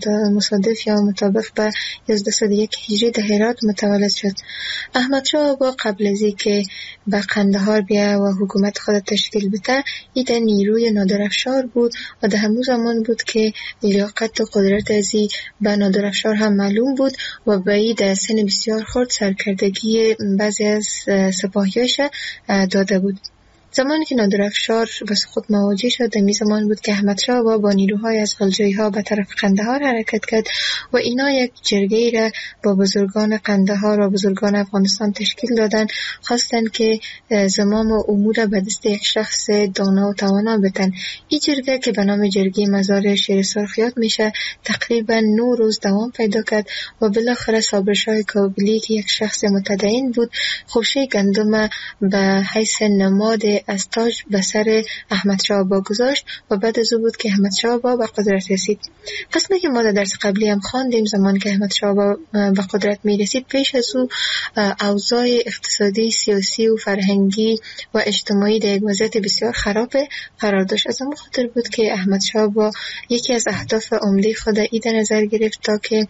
مصادف یا مطابق به 1101 هجری در هرات متولد شد. احمد شاه بابا قبل از اینکه به قندهار بیا و حکومت خود تشکیل بده ای در نیروی نادرافشار بود و در همون زمان بود که لیاقت و قدرت ازی به نادرافشار هم معلوم بود و به ای در سن بسیار خرد سرکردگی بعضی از سپاهیاش داده بود. زمانی که نادرافشار به سقوط مواجه شد در زمان بود که احمد شاه با نیروهای از غلجایی ها به طرف قندهار حرکت کرد و اینا یک جرگه‌ای را با بزرگان قندهار و بزرگان افغانستان تشکیل دادن، خواستن که زمام و امور به دست یک شخص دانا و توانا بدن. این جرگه که به نام جرگه مزار شیر سرخ یاد میشه تقریبا 9 روز دوام پیدا کرد و بالاخره صابرشاه کابلی که یک شخص متدین بود خوشه گندم به حیث نماد از تاج به سر احمد شاه بابا گذاشت و بعد از او بود که احمد شاه بابا به قدرت رسید. قسمی که ما در درس قبلی هم خواندیم زمان که احمد شاه بابا به قدرت می رسید پیش از او اوضاع اقتصادی، سیاسی و فرهنگی و اجتماعی در یک وضعیت بسیار خراب قرار داشت. از اون خاطر بود که احمد شاه بابا یکی از اهداف عمده خود ای در نظر گرفت تا که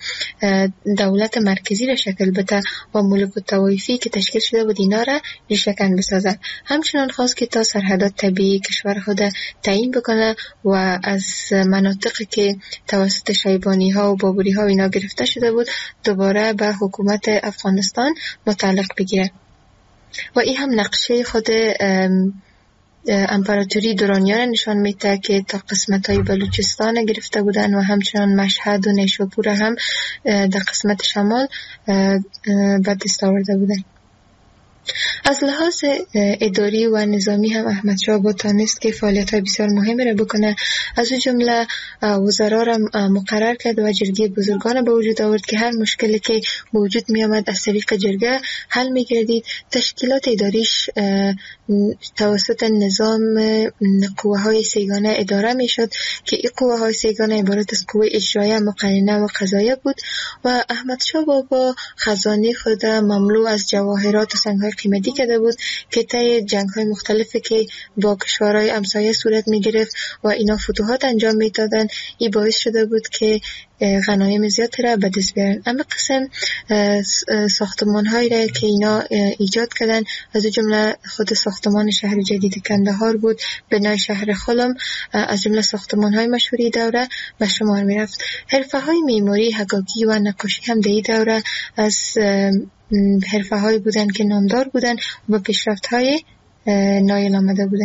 دولت مرکزی را شکل بده و ملک الطوایفی که تشکیل شده بود اینا را ریشه‌کن بسازد. همچنان خواست که تا سرحدات طبیعی کشور خود تعیین بکنه و از مناطقی که توسط شیبانی ها و بابری ها اینا گرفته شده بود دوباره به حکومت افغانستان متعلق بگیره و این هم نقشه خود امپراتوری درانیان نشان میده که تا قسمت‌های بلوچستان گرفته بودن و همچنان مشهد و نیشابور هم در قسمت شمال به دست آورده بودن. از لحاظ اداری و نظامی هم احمد شاه با تانست که فعالیت‌های بسیار مهمی را بکنه. از اون جمله وزرا را مقرر کرد و جرگه بزرگان به وجود آورد که هر مشکلی که موجود می آمد از طریق جرگه حل می گردید. تشکیلات اداریش توسط نظام قوه‌های سیگانه اداره می شد که این قوه‌های سیگانه عبارت از قوه اجرایه، مقننه و قضاییه بود و احمد شاه با خزانه خود مملو از جواهرات و سنگ‌های قیمتی کرده بود که طی جنگ‌های مختلفی که با کشورهای همسایه صورت می‌گرفت و اینا فتوحات انجام می‌دادن، این باعث شده بود که غنایم زیادی را به دست بیارن. اما قسم ساختمان‌هایی را که اینا ایجاد کردن از جمله خود ساختمان شهر جدید کندهار بود، بنای شهر خلم از جمله ساختمان‌های مشهوری دوره به شمار می‌رفت. حرفه‌های معماری، حکاکی و نقاشی هم در این دوره از حرفه‌هایی بودن که نامدار بودن و پیشرفت‌های نایل آمده بودن.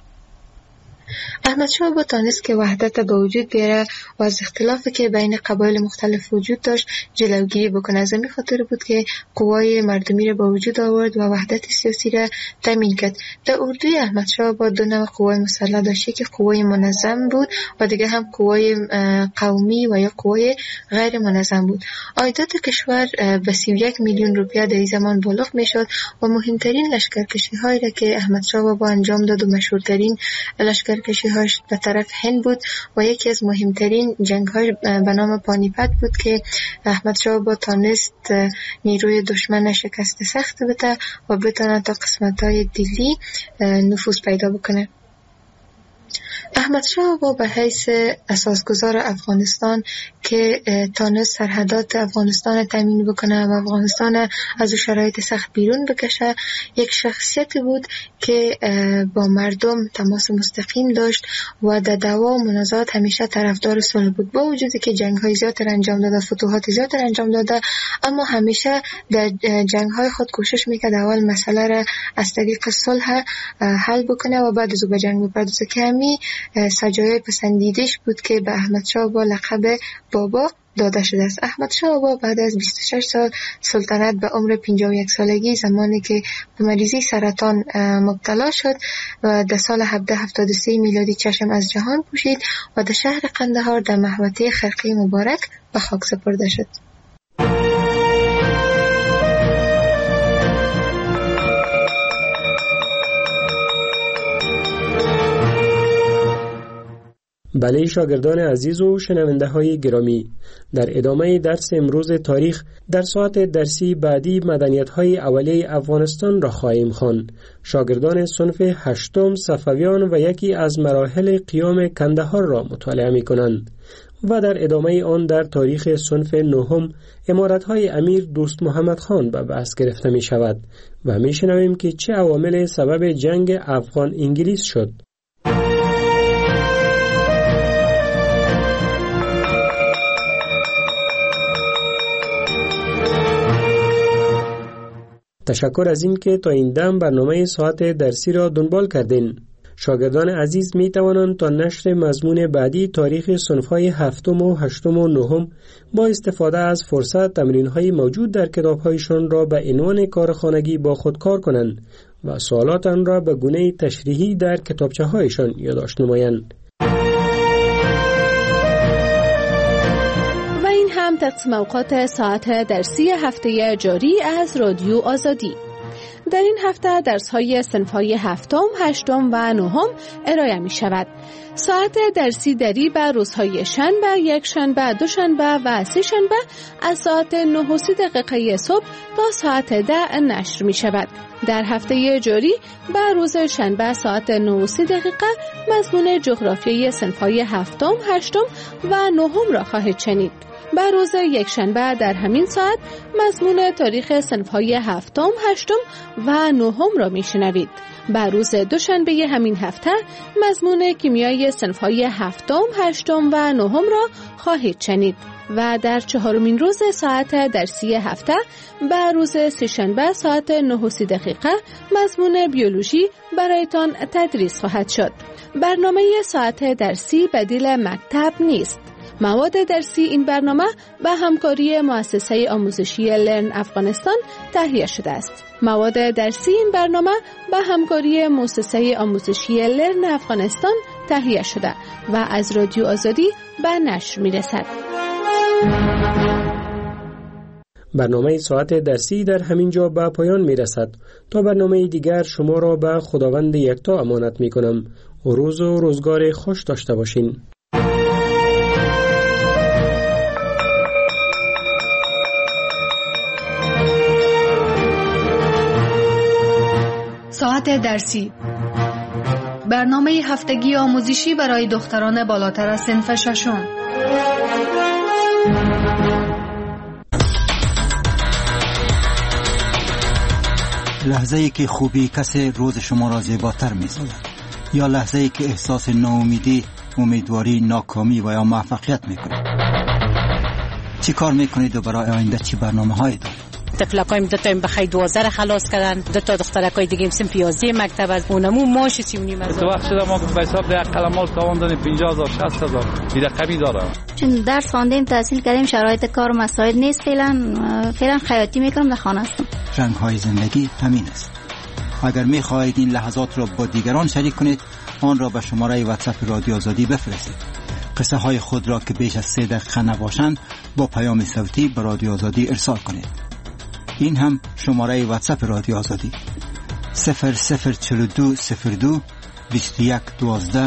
احمد شاه با تانست که وحدت به وجود بیاره و از اختلافی که بین قبایل مختلف وجود داشت جلوگیری بکنه. از همین خاطر بود که قوای مردمی را به وجود آورد و وحدت سیاسی را تامین کرد. در اردوی احمد شاه با دو نوع قوای مسلح داشت که قوای منظم بود و دیگه هم قوای قومی و یا قوای غیر منظم بود. عایدات کشور به 31 میلیون روپیه در این زمان بالغ میشد و مهمترین لشکرکشی‌هایی را که احمد شاه با انجام داد و مشهورترین لشکرکشی‌هاش به طرف هند بود و یکی از مهمترین جنگ‌های به نام پانیپت بود که احمد شاه با تانست نیروی دشمن شکست سخت بده و بتونه تا قسمت‌های دلی نفوذ پیدا بکنه. احمد شاه با به حیث اساسگزار افغانستان که تانست سرحدات افغانستان تامین بکنه و افغانستان از شرایط سخت بیرون بکشه، یک شخصیت بود که با مردم تماس مستقیم داشت و در دعوا و منازعات همیشه طرفدار صلح بود. با وجودی که جنگ‌های زیاد انجام داده، فتوحات زیاد انجام داده، اما همیشه در جنگ‌های خود کوشش میکرد اول مسئله را از طریق صلح حل بکنه و بعد از او به جنگ بپردازه که همین سجایای پسندیدش بود که به احمد شاه با لقب بابا داده شده است. احمد شاه با بعد از 26 سال سلطنت به عمر 51 سالگی زمانی که به مریضی سرطان مبتلا شد و در سال 1773 میلادی چشم از جهان پوشید و در شهر قندهار در محوطه خرقه مبارک به خاک سپرده شد. بله شاگردان عزیز و شنونده های گرامی، در ادامه درس امروز تاریخ در ساعت درسی بعدی مدنیت های اولیه افغانستان را خواهیم خواند. شاگردان صنف 8 صفویان و یکی از مراحل قیام کندهار را مطالعه می کنند و در ادامه آن در تاریخ صنف 9 امارت های امیر دوست محمد خان به بحث گرفته می شود و می شنویم که چه عوامل سبب جنگ افغان انگلیس شد. تشکر از این که تا این دم برنامه ساعت درسی را دنبال کردین. شاگردان عزیز می توانند تا نشر مضمون بعدی تاریخ صنف‌های 7 و 8 و 9 با استفاده از فرصت تمرین‌های موجود در کتاب‌هایشان را به عنوان کارخانگی با خود کار کنند و سوالات آن را به گونه تشریحی در کتابچه‌هایشان یادداشت نمایند. هم تقسیم اوقات ساعت درسی هفته جاری از رادیو آزادی. در این هفته درس‌های صنف‌های 7، 8 و 9 ارائه می شود. ساعت درسی دری به روزهای شنبه، یک شنبه، دو شنبه و سه شنبه از ساعت 9:30 صبح تا ساعت 10 نشر می شود. در هفته جاری به روز شنبه ساعت 9:30 مضمون جغرافیای صنف‌های 7، 8 و 9 را خواهید شنید. به روز یک شنبه در همین ساعت مضمون تاریخ صنف‌های 7، 8 و 9 را میشنوید. بر روز دوشنبه همین هفته مضمون کیمیای صنف‌های هفتم، هشتم و نهم را خواهید شنید و در چهارمین روز ساعت درسی هفته بر روز سه‌شنبه ساعت 9:30 مضمون بیولوژی برایتان تدریس خواهد شد. برنامه ساعت درسی بدیل مکتب نیست. مواد درسی این برنامه به همکاری مؤسسه آموزشی لرن افغانستان تهیه شده است. مواد درسی این برنامه به همکاری مؤسسه آموزشی لرن افغانستان تهیه شده و از رادیو آزادی به نشر می‌رسد. برنامه ساعت درسی در همین جا به پایان می‌رسد. تا برنامه دیگر شما را به خداوند یکتا امانت می‌کنم. روز و روزگار خوش داشته باشین. ساعت درسی، برنامه هفتگی آموزشی برای دختران بالاتر از صنف ششم. لحظه ای که خوبی کسی روز شما را زیباتر می‌سازد، یا لحظه ای که احساس ناامیدی، امیدواری، ناکامی و یا موفقیت می‌کنید. چی کار می‌کنید و برای آینده چی برنامه‌هایی دارید؟ تفلکایم دو تا بخیر 12 خلاص کردن، دو تا دخترکای دیگه صنف 11 مکتب از اونمو ماش 39,000. تو وقت شده ما به حساب ده قلمال تواندن 50,000 60,000 این رقمی داره. چون درس خواندیم، تحصیل کردیم، شرایط کار مساعد نیست. فعلا خیاطی میکنم، در خانه هستم. رنگ‌های زندگی همین است. اگر می‌خواهید این لحظات را با دیگران شریک کنید، آن را به شماره واتساپ رادیو آزادی بفرستید. قصه های خود را که بیش از 3 دقیقه نباشند با پیام صوتی به رادیو آزادی ارسال کنید. این هم شماره واتساپ رادیو آزادی 004202 2112